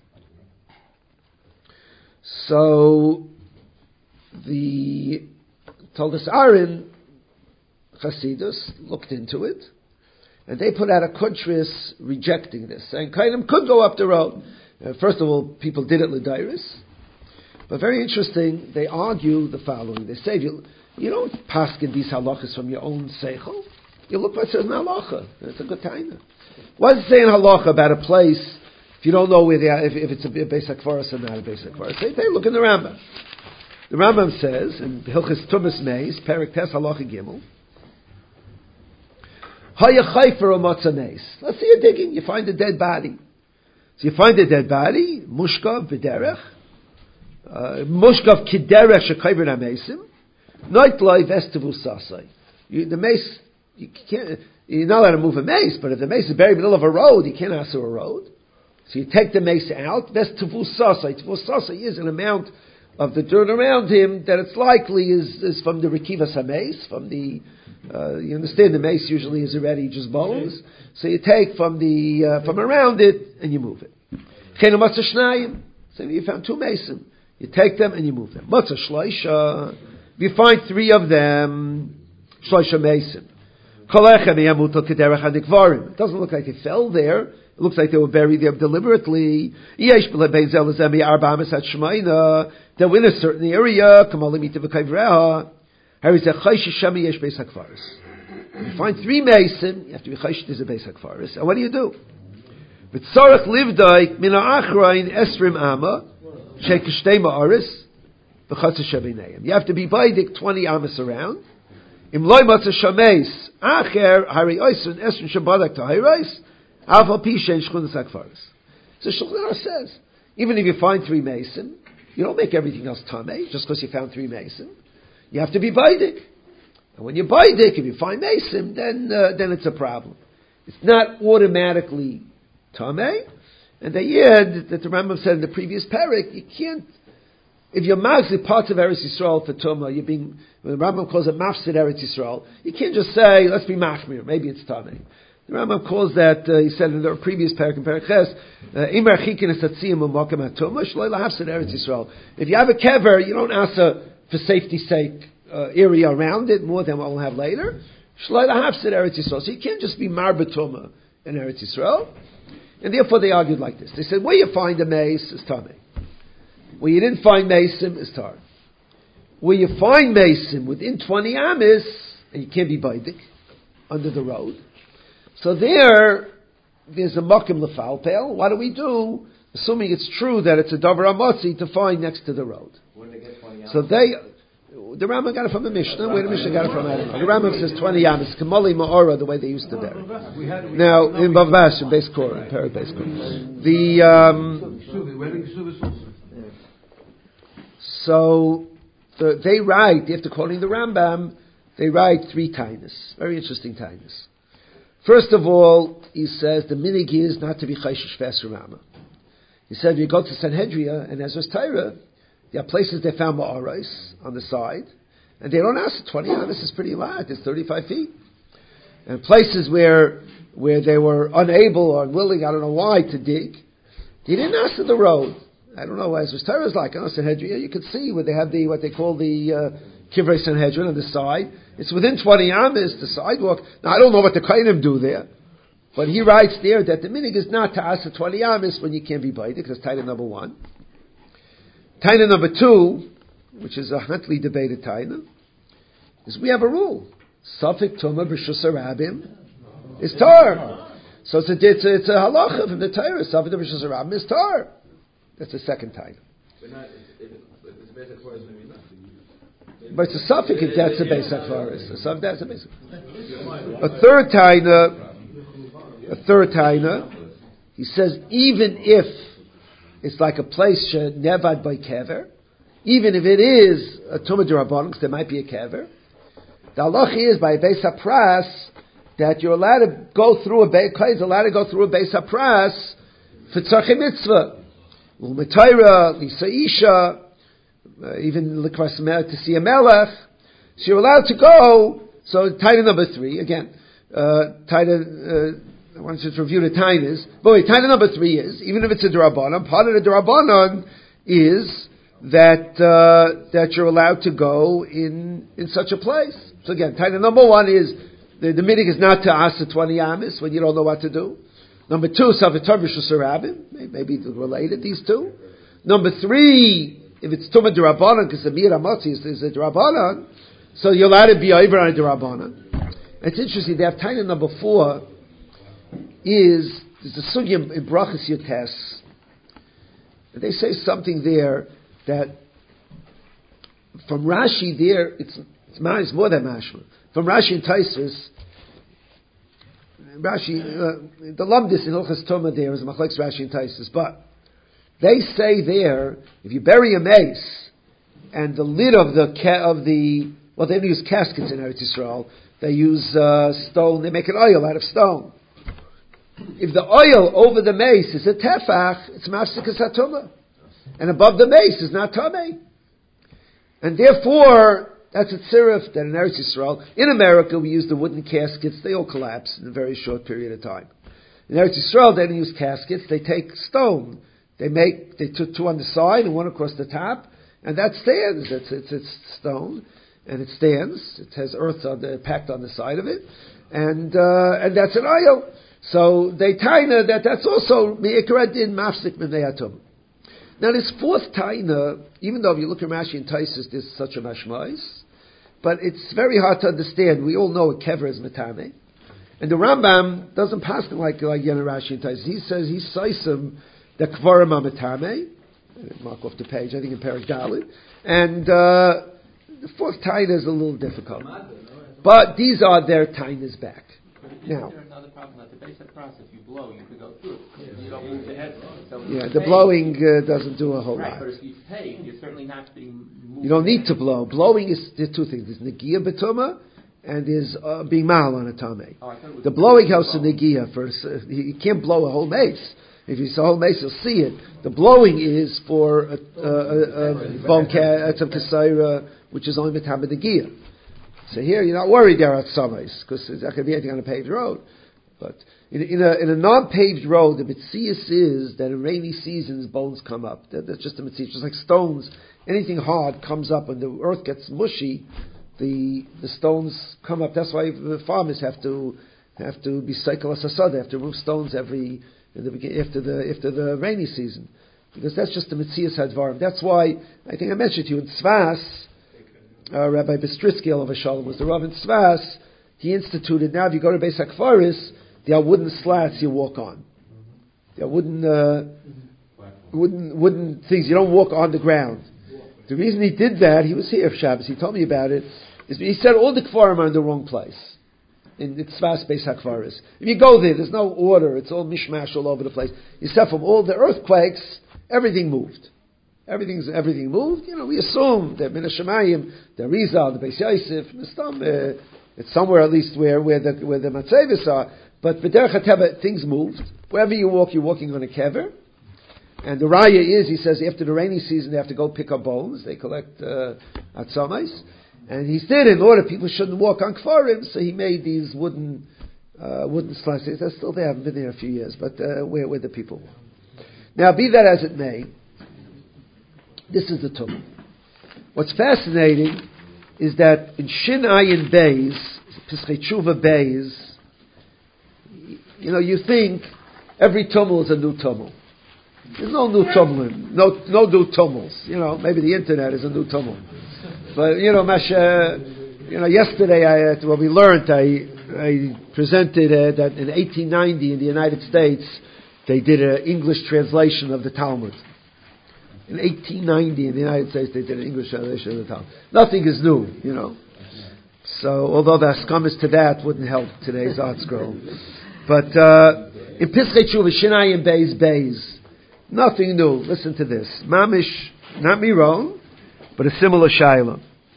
So the Toldos Aharon Chasidus looked into it, and they put out a kuntris rejecting this, saying Kainim could go up the road. Uh, first of all, people did it l'dairis, but very interesting. They argue the following: they say you you don't paskin these halachas from your own seichel. You look what it says in halacha. It's a good time. What's it saying halacha about a place if you don't know where they are, if, if it's a Beis HaKvaris or not a Beis HaKvaris? They, they look in the Rambam. The Rambam says in Hilchos Tumas Meis, Perek Tes Halacha Gimel, Haya Chayfer o Matzah Meis. Let's see you digging. You find a dead body. So you find a dead body, Mushkav B'derech, Mushkav Kiderech Shekayver HaMeisim, Noitloi Vestivu Sasai. The mace. You can't, you're not allowed to move a mace, but if the mace is buried in the middle of a road, you can't ask a road. So you take the mace out. That's tevusasai. Tevusasai is an amount of the dirt around him that it's likely is, is from the rekivas hamace, from the, uh, you understand the mace usually is already just bones. So you take from the, uh, from around it and you move it. Chenu matzah shnayim. So you found two mason. You take them and you move them. Matzah shloisha. If you find three of them, shloisha mason. It doesn't look like they fell there. It looks like they were buried there deliberately. They're in a certain area. You find three mason, you have to be chayshish as a Beis HaKvaris. And what do you do? You have to be baidik twenty amas around. Im loy matzah shameis acher hari oisun esrin shabadak to hayrais alpha pishen shchunas hakfaris. So Shulchan Aruch says, even if you find three mason, you don't make everything else tamei just because you found three mason. You have to be baidik, and when you baidik, if you find mason, then uh, then it's a problem. It's not automatically tamei, and they add that the Rambam said in the previous parak, you can't if you're magzik parts of Eretz Yisrael for Tumah, you're being, when the Rambam calls it mafsid Eretz Yisrael, you can't just say, let's be machmir, maybe it's Tameh. The Rambam calls that, uh, he said in the previous parak in Parak Ches, Imar chikin esatziyim u'makam hatumah, shloi lahafsid Eretz Yisrael. If you have a kever, you don't ask a, for safety's sake, uh, area around it, more than what we'll have later. Shloi lahafsid Eretz Yisrael. So you can't just be mar b'tumah in Eretz Yisrael. And therefore they argued like this. They said, where you find a mace is Tameh. Where you didn't find mason is tar. Where you find mason within twenty amis, and you can't be baidik, under the road. So there, there's a makim lefal pel. What do we do? Assuming it's true that it's a davar amotzi to find next to the road. Where did they get twenty So they, the Rambam got it from the Mishnah. Where the Mishnah got it from? I don't know. The Rambam says twenty amis, kamali ma'ora, the way they used to bear it. Now in Bavash, in base core, in Parak base core, the um, so the, they write, after quoting the Rambam, they write three tainas. Very interesting tainas. First of all, he says the minig is not to be chayshish fast Rama. He said, if you go to Sanhedria and Ezra's Torah, there are places they found ma'arais on the side, and they don't ask twenty amis is pretty large, it's thirty-five feet. And places where where they were unable or unwilling, I don't know why, to dig, they didn't ask to the road. I don't know what Ezra's Torah is like. I know Sanhedria, you could see where they have the, what they call the uh, Kivrei Sanhedrin on the side. It's within twenty amis, the sidewalk. Now, I don't know what the Kainim do there, but he writes there that the minig is not to ask twenty amis when you can't be baited, because Taina number one. Taina number two, which is a hotly debated Taina, is we have a rule. Safik Tumah B'Shus Rabim is tar. So it's a, it's a, it's a halacha from the Torah. Safik Tumah B'Shus Rabim is tar. That's the second Taina. But it's a suffix if that's a base akvaris. A suffix that's a base. A third taina, a third taina, he says even if it's like a place nevad by kever, even if it is a tumah d'rabbanan, because there might be a kever, the halacha is by a base hapras that you're allowed to go through a base, is allowed to go through a base hapras for tzarchei mitzvah, u'metayra, lisa isha. Uh, even likvas melech to see a melech, so you're allowed to go. So taina number three again. Uh, taina, uh, I want to just review the tainas. But wait, taina number three is even if it's a d'rabbanan, part of the d'rabbanan is that uh, that you're allowed to go in in such a place. So again, taina number one is the, the minig is not to ask the twenty amis when you don't know what to do. Number two, savitar b'shus rabim, maybe related these two. Number three. If it's Tumah D'Rabbanan, because the Mir Amotzi is, is a D'Rabbanan, so you're allowed to be over on a D'Rabbanan. It's interesting, they have Taina number four, is, there's a Sugya in Brachas Yotes, and they say something there that, from Rashi there, it's, it's, it's more than Mashma. From Rashi and Taisus, Rashi, uh, the Lamdis in Hilchas Tumah there is Machlekes Rashi and Taisus, but they say there, if you bury a mace, and the lid of the ca- of the well, they don't use caskets in Eretz Yisrael. They use uh, stone. They make an oil out of stone. If the oil over the mace is a tefach, it's mafsikas hatumah, and above the mace is not tamei. And therefore, that's a tzirif that in Eretz Yisrael. In America, we use the wooden caskets. They all collapse in a very short period of time. In Eretz Yisrael, they don't use caskets. They take stone. They make, they took two on the side and one across the top, and that stands. It's, it's, it's stone, and it stands. It has earth on the, packed on the side of it, and uh, and that's an oil. So they taina that that's also me'ikra din mafsik b'nei. Now this fourth taina, even though if you look at Rashi and Taisus, there's such a mashmais, but it's very hard to understand. We all know a kever is metame, and the Rambam doesn't pass it like like Yana Rashi and Taisus. He says he says him. The Kvarim Amatame, mark off the page, I think in Perek Dalit, and uh, the fourth taina is a little difficult. But these are their tainas back. Now, there's another problem. At the basic process, you blow, you could go through. You don't move the head. So yeah, the blowing uh, doesn't do a whole right, lot. But if you pay, you're certainly not being moved. You don't need to blow. Blowing is, there's two things. There's Negiah B'Tumah, and there's uh, being Mahal on a Tameh. Oh, the blowing helps in Negiah. For, uh, you can't blow a whole mace. If you see the whole mace, you'll see it. The blowing is for a, a, a, a bone etzem kesaira, which is only Metame the Gia. So here, you're not worried there at Samais, because there's not going to be anything on a paved road. But in, in a, in a non-paved road, the Mitzias is that in rainy seasons, bones come up. That, that's just a Mitzias. Just like stones, anything hard comes up. When the earth gets mushy, the the stones come up. That's why the farmers have to have to be cycle asasad. They have to remove stones every in the beginning, after the after the rainy season, because that's just the Mitzias Hadvarim. That's why I think I mentioned to you in Tzvas, uh, Rabbi Bistrisky Olav Shalom was the Rav in Tzvas. He instituted, now if you go to Beis HaKfaris, there are wooden slats you walk on. There are wooden uh, wooden wooden things. You don't walk on the ground. The reason he did that, he was here for Shabbos, he told me about it, is he said all the Kfarim are in the wrong place. In the Tzvas Beis HaKfaris. If you go there, there's no order, it's all mishmash all over the place. He said from all the earthquakes, everything moved. Everything's, everything moved. You know, we assume that Min HaShamayim, the Rizal, the Beis Yosef, uh, it's somewhere at least where, where the, where the Matzevis are. But B'derech HaTeva, things moved. Wherever you walk, you're walking on a kever. And the raya is, he says, after the rainy season, they have to go pick up bones. They collect uh, atzamais. And he said, in order people shouldn't walk on kfarim, so he made these wooden uh, wooden slices. They're still there. I haven't been there a few years, but uh, where where the people walk. Now, be that as it may, this is the tumah. What's fascinating is that in Shin Ayin Beis, Pischei Tshuva Beis, you know, you think every tumul is a new tumul. There's no new tumul, no no new tumults. You know, maybe the internet is a new tumul. But you know, Masha, you know, yesterday I uh, what we learned, I I presented uh, that in eighteen ninety in the United States they did an English translation of the Talmud. In eighteen ninety in the United States they did an English translation of the Talmud. Nothing is new, you know. So although the ascamas to that wouldn't help today's art scroll, but uh, in Pischei Tshuva Shinayim Beis Beis, nothing new. Listen to this, Mamish, not me wrong, but a similar shaila.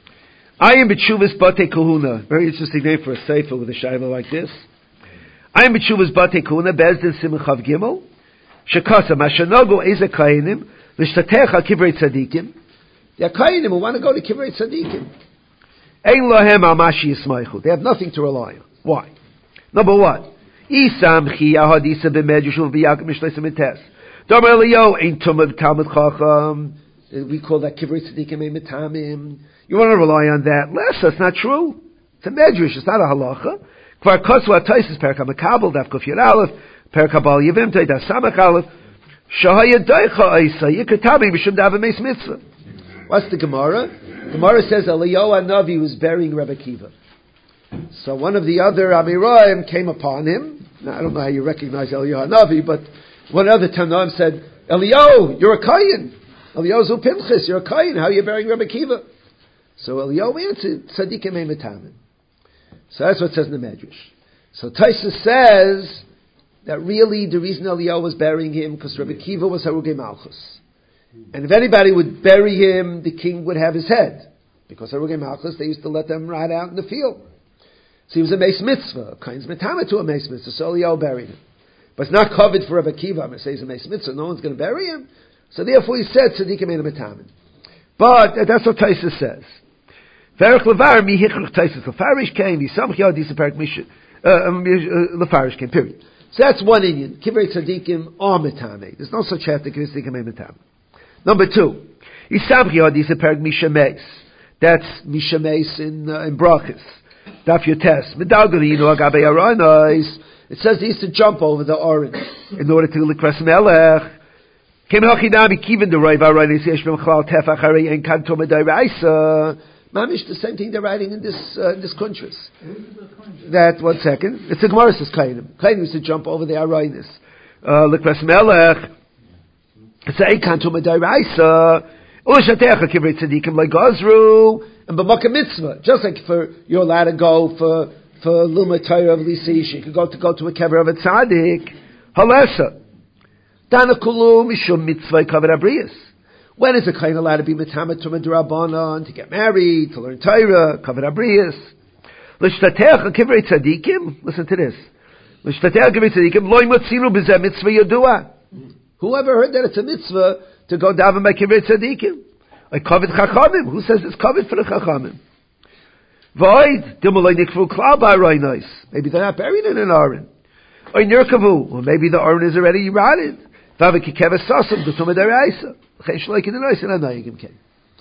I am b'tshuvas bate kahuna. Very interesting name for a sefer with a shaila like this. I am b'tshuvas bate kahuna bezdin simon chav gimel shekasa mashanogo eze kayinim l'shtatech al kivrei tzadikim. The kayinim who want to go to kivrei tzadikim. Ein lohem al mashi yismaichu. They have nothing to rely on. Why? Number one, isamchi ahadisa b'medrash v'yakim mishleisa mites. Domer Eliyo ein tumah b'talmud chacham. We call that kivrei tzadikim ein metamim. You want to rely on that? Less, that's not true. It's a medrash, it's not a halacha. Kvar koswa taisis perak hamakabel daf kuf yud aleph perak habal yivimtei daf samach aleph shahaya daicha isa yikatabi b'shum davar meis mitzvah. What's the Gemara? Gemara says Eliyahu Hanavi was burying Rebbe Kiva. So one of the other Amiraim came upon him. Now I don't know how you recognize Eliyahu Hanavi, but one other Tanaim said, Eliyahu, you're a Kayin. Eliyahu zu Pinchas, you're a Kayin. How are you burying Rebbe Kiva? So Eliyahu answered, Tzadikim ein metamim. So that's what it says in the Medrash. So Taisa says that really the reason Eliyahu was burying him because Rebbe Kiva was Harugei Malchus. And if anybody would bury him, the king would have his head. Because Harugei Malchus, they used to let them ride out in the field. So he was a Meis Mitzvah, a Kain's Metama to a Meis Mitzvah, so Eliyahu buried him. But it's not covered for Rebbe Kiva. I'm going to say he's a Meis Mitzvah, no one's going to bury him. So therefore he said, Tzadikim ein metamim. But that's what Taisa says. Verich levar mi hichrich Taisa lefarish came, v'samch yad yisaperik mish lefarish came. Period. So that's one Indian. Kivrei tzadikim are metame. There's no such thing. Kivrei tzadikim are metame. Number two, yisamch yad yisaperik mishameis. That's mishameis in uh, in brachas. Daf yotes medalgalinu agabe aronos. It says he used to jump over the orange in order to likras melech. Came hachinami kiven the roiv aronos yesh b'mchlal tefach harei en kanto medayraisa. Mamish, the same thing they're writing in this uh, in this country. That one second, it's a Gemara says Kainim. Kainim used to jump over the Araynis. Lekras Melech. It's a Kantum Adayraisa. Ulashatecha Kivrei Tzadikim Legazru and B'Makom Mitzvah. Just like for you're allowed to go for for Luma Torah of Lisish, you could go to go to a kever of a tzaddik. Halesa. Dana Kulu Mishum Mitzvah Kavod Abrius. When is a kain allowed to be metamet to Rabbanan, to get married, to learn Torah, Kavod Abrius? L'shtatech kivrei tzadikim. Listen to this. L'shtatech kivrei tzadikim loy motzinu b'zeh mitzvah yodua. Whoever heard that it's a mitzvah to go daven by kivrei tzadikim? Like kavod chachamim. Who says it's kavod for the chachamim? Void dimolay nikfu klal ba'aronos. Maybe they're not buried in an aron. Or nirkavu. Well, maybe the aron is already rotted. Vavik kikeves sasam d'tumah deraisa. Chesh like in the nois and anayigim ken.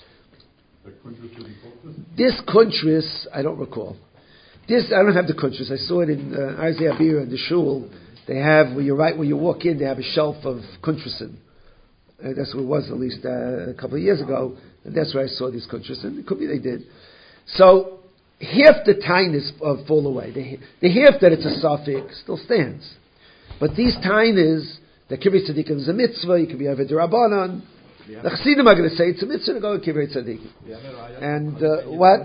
This kuntris, I don't recall. This, I don't have the kuntris. I saw it in uh, Isaiah Bir and the shul. They have, when you right when you walk in, they have a shelf of kuntrisin. Uh, that's what it was, at least uh, a couple of years ago. And that's where I saw these kuntrisin. It could be they did. So, half the tainis uh, fall away. The, the half that it's a suffix still stands. But these tainis, the kivrei tzadikim is a mitzvah, you can be over derabanan. The chassidim are going to say it's a mitzvah to go to kivrei tzadikim. And uh, what?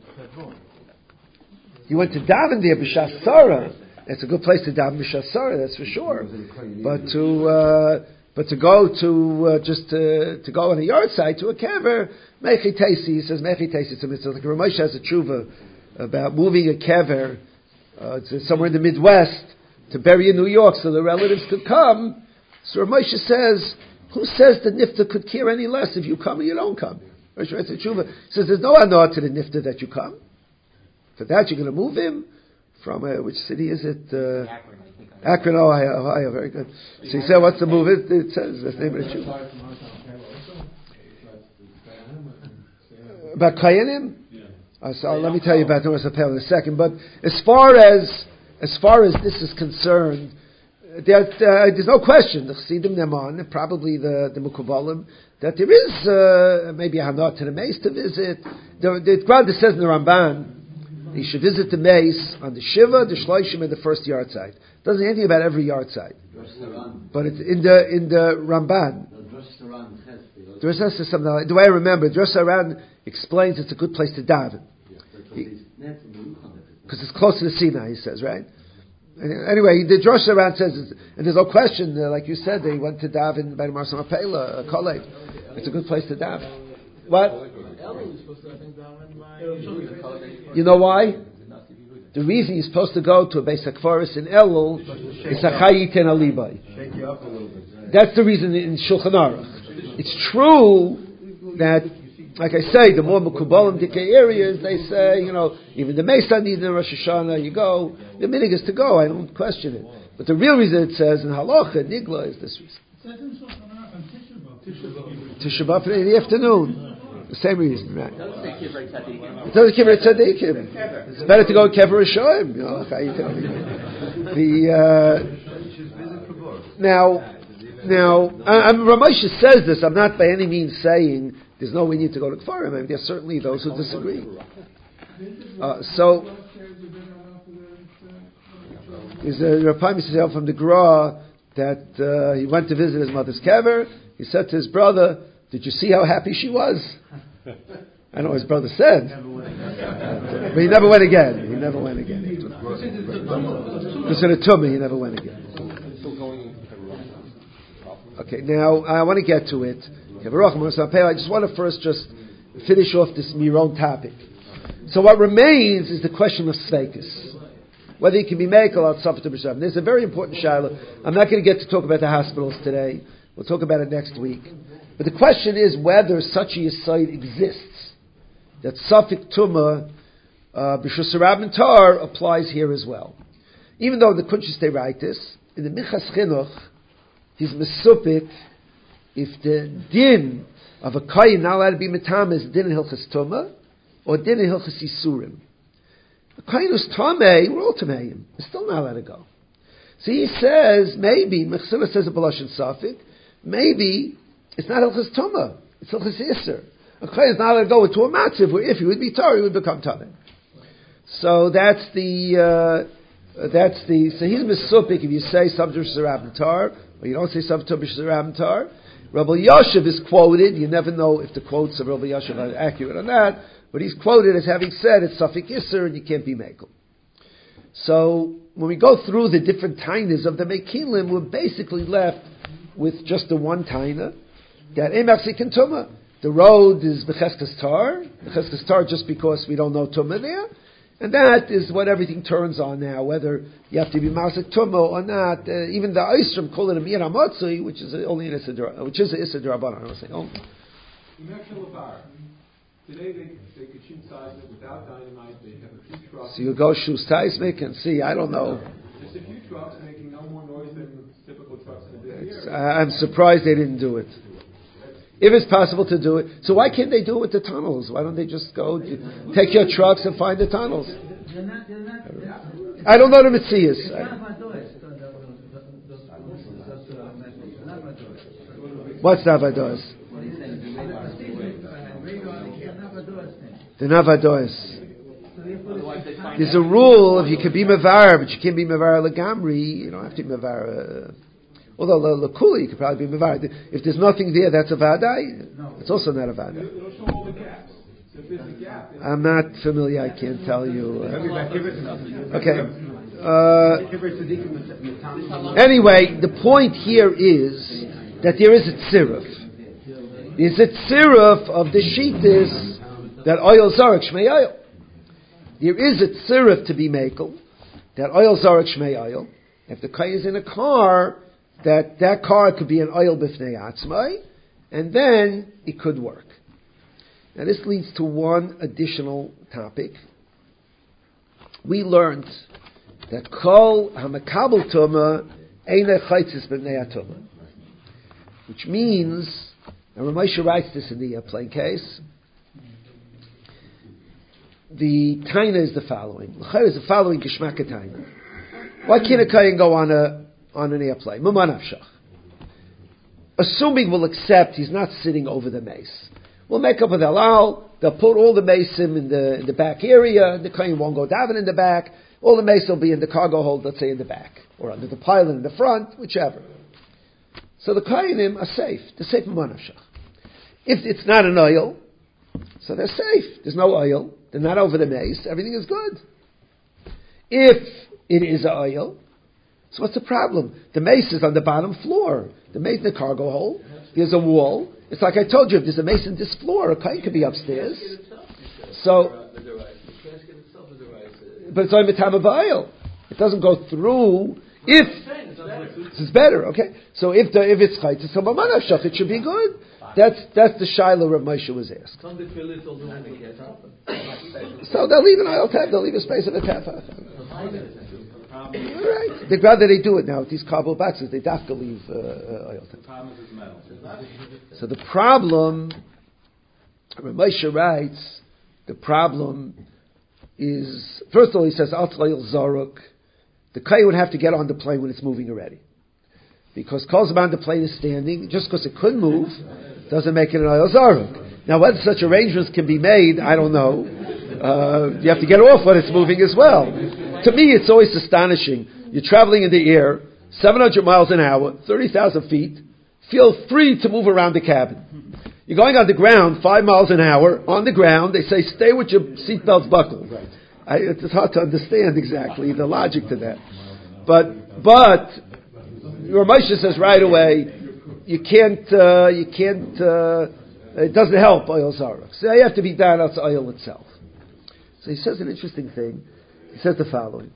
You went to daven there b'shas Sarah. It's a good place to daven b'shas Sarah, that's for sure. But to uh, but to go to uh, just to, to go on a yard site to a kever, mechi teisi. He says mechi teisi. It's a mitzvah. Like Ramesh has a tshuva about moving a kever uh, to somewhere in the Midwest to bury in New York so the relatives could come. So Ramesh says, who says the nifta could care any less if you come or you don't come? Ramesh writes a tshuva. He says there's no anah to the nifta that you come. For that, you're going to move him from, uh, which city is it? Uh, Akron, I think. Akron, Ohio, Ohio, very good. So he said, what's the move? It, it says, that's the name of the tshuva. About Kayanim? Yeah. Uh, so let me tell you about Noras HaPel in a second. But as far as, as far as this is concerned, there, uh, there's no question, the Chassidim Neman, probably the, the Mukubalim, that there is, uh, maybe a hanat to the mace to visit. The, the Granda says in the Ramban, he should visit the mace on the Shiva, the Shloishim, and the first yard site. Doesn't say anything about every yard site. But it's in the in the Ramban. The Rosh says something like, the way I remember, the Rosh Haran explains it's a good place to daven. Because it's close to the Sinai, he says, right? And anyway, the Rosh Haran says, and there's no question, uh, like you said, they went to daven by the Marsa Mapela, uh, Kolev. It's a good place to daven. What? You know why? The reason you're supposed to go to a Beis HaKfaris in Elul is Achayit and Alibai. That's the reason in Shulchan Aruch. It's true that, like I say, the more Mekubalim Dikei areas, they say, you know, even the Mesa need in Rosh Hashanah, you go. The minig is to go, I don't question it. But the real reason it says in Halacha, Nigla, is this reason. Tisha B'Av in the afternoon. The same reason, right? It doesn't say Kivrei Tzadikim. It doesn't say Kivrei Tzadikim. It's better to go Kever Rishoim. You know, the uh, now, now, I, I'm, Ramosha says this. I'm not by any means saying there's no we need to go to Kfarim. I mean, there's certainly those who disagree. Uh, so, is a Raphaim says from the Gra that uh, he went to visit his mother's kever. He said to his brother, "Did you see how happy she was?" I know what his brother said, but he never went again. He never went again. Because in a tummy, he never went again. Okay, now I want to get to it. I just want to first just finish off this Miron topic. So what remains is the question of Sveikus. Whether it can be Mekel or Tzafat B'Shem. There's a very important Shiloh. I'm not going to get to talk about the hospitals today. We'll talk about it next week. But the question is whether such a Yesod exists. That Safik Tumah, B'Shus Rabban Tar, applies here as well. Even though the Kunshis they write this, in the Minchas Chinuch, he's Mesupik, if the din of a Kayin not allowed to be Metam is din in Hilchas Tumah, or din in Hilchas Yisurim. A Kayin who's Tameh, we're all Tameim. It's still not allowed to go. So he says, maybe, Mechsila says a Balash Safik, maybe it's not Hilchas Tumah, it's Hilchas Yisur. A Kayin is not allowed to go into a matziv where if he would be Tar, he would become Tameh. So that's the, uh, that's the, so he's Mesupik if you say Sabdur Shirab Tar, or you don't say Sabdur Shirab Tar. Rabbi Yashiv is quoted, you never know if the quotes of Rabbi Yashiv are accurate or not, but he's quoted as having said it's Safik Yisur and you can't be Mekel. So, when we go through the different tainas of the Mekilim, we're basically left with just the one taina, that Emachzik and Tumah. The road is Becheskas Tar, Becheskas Tar just because we don't know Tumah there, And that is what everything turns on now, whether you have to be Masik Tummo or not. Uh, even the Eisrim call it a Mir HaMotzui, which is only an Issa, which is an Issa D'Rabbanan, I was saying. Oh. Today they, they could shoot seismic without dynamite. They have a few trucks. So you go shoot seismic and see, I don't know. Just a few trucks making no more noise than typical trucks in a big It's, area. I'm surprised they didn't do it. If it's possible to do it. So why can't they do it with the tunnels? Why don't they just go, take your trucks and find the tunnels? They're not, they're not, they're I don't know the Metzias. What's Navadois? The Navadois. There's a rule, if you can be Mavar, but you can't be Mavar Lagamri, you don't have to be Mavar. Uh, although Lakula, you could probably be Mavar. If there's nothing there, that's a Vadai. It's also not a Vadai. It'll show all the gaps. So if there's a gap, I'm not familiar, I can't tell you. Uh, okay. Uh, anyway, the point here is that there is a tziruf. There's a tziruf of the sheetis that oil zarek shmei oil. There is a tziruf to be makel that oil zarek shmei oil. If the kai is in a car, that that car could be an oil b'fnei atzmai, and then it could work. Now this leads to one additional topic. We learned that kol hamakabel tuma eina chaytzis b'nei atuma, which means, and Ramesha writes this in the uh, plain case. The taina is the following. L'chayr is the following geshmak taina. Why can't a kayin go on a on an airplane? Mumanavshach. Assuming we'll accept he's not sitting over the mace, we'll make up with halal. They'll put all the mason in the in the back area. The kayin won't go daven in the back. All the mace will be in the cargo hold, let's say in the back, or under the pilot in the front, whichever. So the kayinim are safe. They're safe mumanavshach. If it's not an oil, so they're safe. There's no oil. They're not over the mace. Everything is good. If it is an oil, so what's the problem? The mace is on the bottom floor. The mace in the cargo hold. There's a wall. It's like I told you, if there's a mace in this floor, a kain could be upstairs. So, but it's only time of oil. It doesn't go through. If this is better, okay. So if the if it's chayt, so mamanavshach, it should be good. That's that's the shaila Rav Moshe was asked. So they'll leave an oil tap. They'll leave a space in the tap. All right. They'd rather they do it now with these cardboard boxes. They have to leave uh, uh, oil tap. So the problem, Rav Moshe writes, the problem is, first of all, he says al tlayil zaruk. The kai would have to get on the plane when it's moving already, because kol zman the plane is standing. Just because it could move doesn't make it an oil zaruk. Now, whether such arrangements can be made, I don't know. Uh, you have to get off when it's moving as well. To me, it's always astonishing. You're traveling in the air, seven hundred miles an hour, thirty thousand feet. Feel free to move around the cabin. You're going on the ground, five miles an hour, on the ground. They say, stay with your seatbelts buckled. I, it's hard to understand exactly the logic to that. But, but, Ramesha says right away, you can't, uh, you can't, uh, it doesn't help oil zarek. So you have to be down out to oil itself. So he says an interesting thing. He says the following.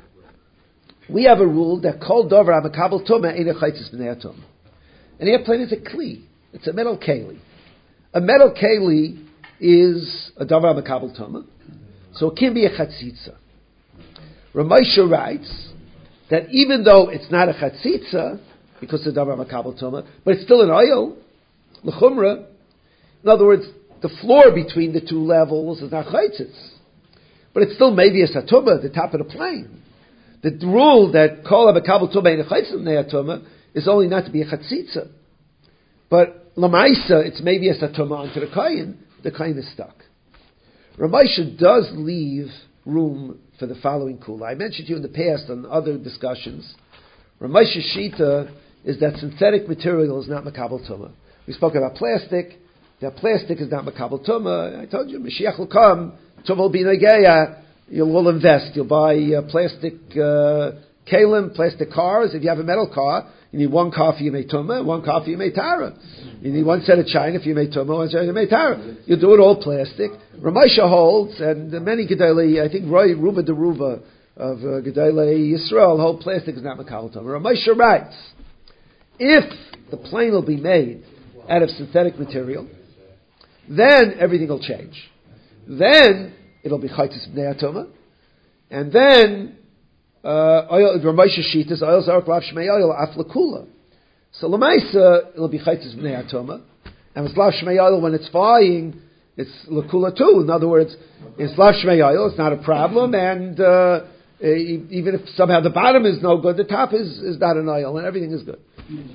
We have a rule that kol dover amakabel tuma ein chaytzis b'nei atum. An airplane is a kli. It's a metal keli. A metal keli is a dover amakabel tuma. So it can be a chatzitza. Ramesha writes that even though it's not a chatzitza, because it's a davar makabel tuma, but it's still an oil, l'chumra. In other words, the floor between the two levels is not chaitzitz, but it's still maybe a satuma at the top of the plane. The rule that kol makabel tuma and a chaitzitz ne'atuma is only not to be a chatzitza, but lamaisa it's maybe a satuma onto the kain. The kain is stuck. Ramesha does leave room for the following kula. I mentioned to you in the past on other discussions. Ramesha shita is that synthetic material is not makabel tuma. We spoke about plastic. That plastic is not makabel tuma. I told you, Mashiach will come. Tuma will be nageya. You'll all invest. You'll buy uh, plastic uh, Kalim, plastic cars. If you have a metal car, you need one car for your Tumah, one car for your Tara. You need one set of china for your Tumah, one set of your Tara. You do it all plastic. Ramesha holds, and many Gedolei, I think Roy Ruba de Ruba of uh, Gedolei Yisrael, hold plastic is not Makal Tumah. Ramesha writes, if the plane will be made out of synthetic material, then everything will change. Then it'll be Chaitis Bnei Tumah, and then Ramesha Shitas oil Zarek Lav Shmei oil Aflakula. So Lamaisa it'll be Chaitis Bnei Tumah, and with Lav Shmei oil when it's flying, it's Lakula too. In other words, it's Lav Shmei oil, it's not a problem, and uh, even if somehow the bottom is no good, the top is, is not an oil, and everything is good.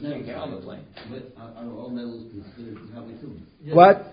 What?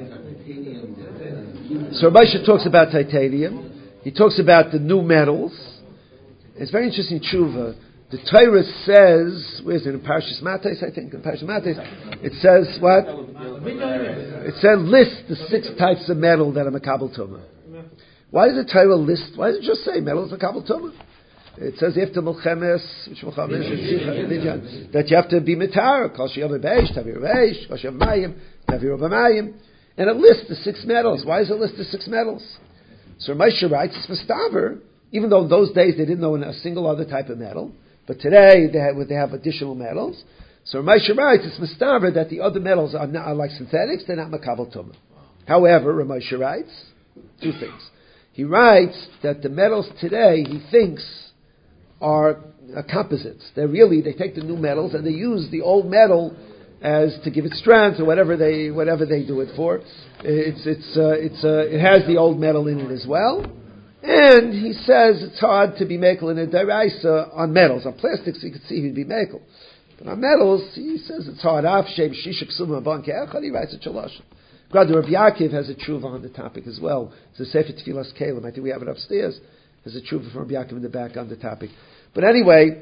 So Ramesha talks about titanium. He talks about the new metals. It's very interesting tshuva. The Torah says, where is it, in Parashas Matos, I think, in Parashas Matos, it says what? It says list the six types of metal that are Makabel Tumah. Why does the Torah list, why does it just say metal is Makabel Tumah? It says after Melchemes, which Melchemes, that you have to be Mitar, Kol Sheyav Beish, Tavir Beish, Kol Sheyav Mayim, Tavir Mayim, and it lists the six metals. Why does it list the six metals? So Moshe writes, it's Mustaver, even though in those days they didn't know a single other type of metal, but today they have, they have additional metals. So Moshe writes, it's Mustaver that the other metals are, not, are like synthetics, they're not Makabel Tumah. However, Moshe writes two things. He writes that the metals today, he thinks, are uh, composites. They're really, they take the new metals and they use the old metal as to give it strength or whatever they whatever they do it for. It's it's uh, it's uh, it has the old metal in it as well. And he says it's hard to be mekel in a deraisa on metals. On plastics, you could see he'd be mekel. But on metals, he says it's hard. Af shem shishak suma banke echad. He writes a chalash. Gradu Rav Yaakov has a tshuva on the topic as well. It's a Sefer Tfilas Kalim. I think we have it upstairs. There's a tshuva from Rav Yaakov in the back on the topic. But anyway,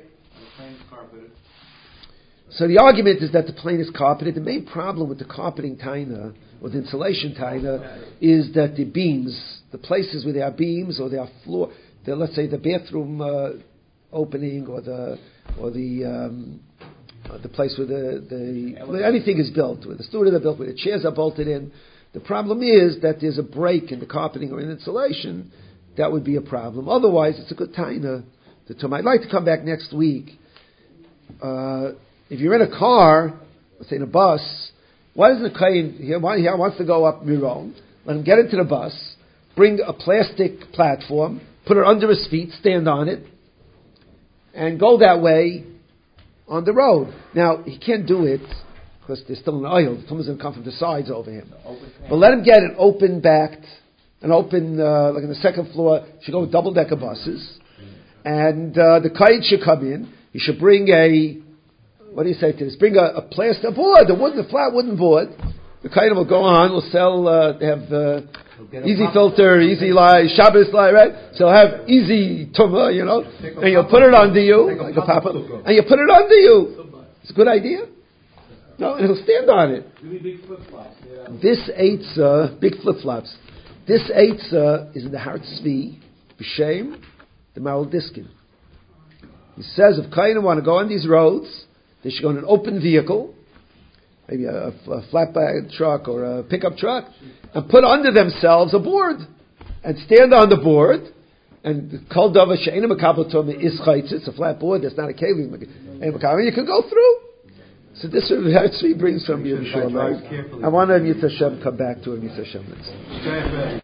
so the argument is that the plane is carpeted. The main problem with the carpeting taina, or the insulation taina, is that the beams, the places where there are beams or there are floor, the, let's say the bathroom uh, opening or the or the um, uh, the place where the, the where anything is built, where the student are built, where the chairs are bolted in. The problem is that there's a break in the carpeting or in insulation. That would be a problem. Otherwise, it's a good taina. I'd like to come back next week. Uh, if you're in a car, let's say in a bus, why doesn't the kohen here, he wants to go up Miron, let him get into the bus, bring a plastic platform, put it under his feet, stand on it, and go that way on the road. Now, he can't do it because there's still an aisle. Someone's going to come from the sides over him. But let him get an open backed, an open, uh, like on the second floor, should go with double decker buses. And uh, the kohen should come in. He should bring a, what do you say to this? Bring a, a plaster board, a wooden, a flat wooden board. The kohen will go on. Will sell. Uh, they have uh, easy filter, easy lie, Shabbos lie, right? So he'll have easy tumah, you know, and you'll put it under you, like a papa, and you put it under you. It's a good idea. No, and he'll stand on it. This eitzah, big flip flops. This eitzah is in the Har Tzvi, b'shem. The Maral Diskin. He says if Kohanim want to go on these roads, they should go in an open vehicle, maybe a, a flatbed truck or a pickup truck, and put under themselves a board, and stand on the board, and Kol Dava She'ena Makabel Tumah is Chaytz, it's a flat board, that's not a kelim, and you can go through. So this is what he brings from Yeshua. I want to Yitzhak Hashem come back to him, Yitzhak Hashem.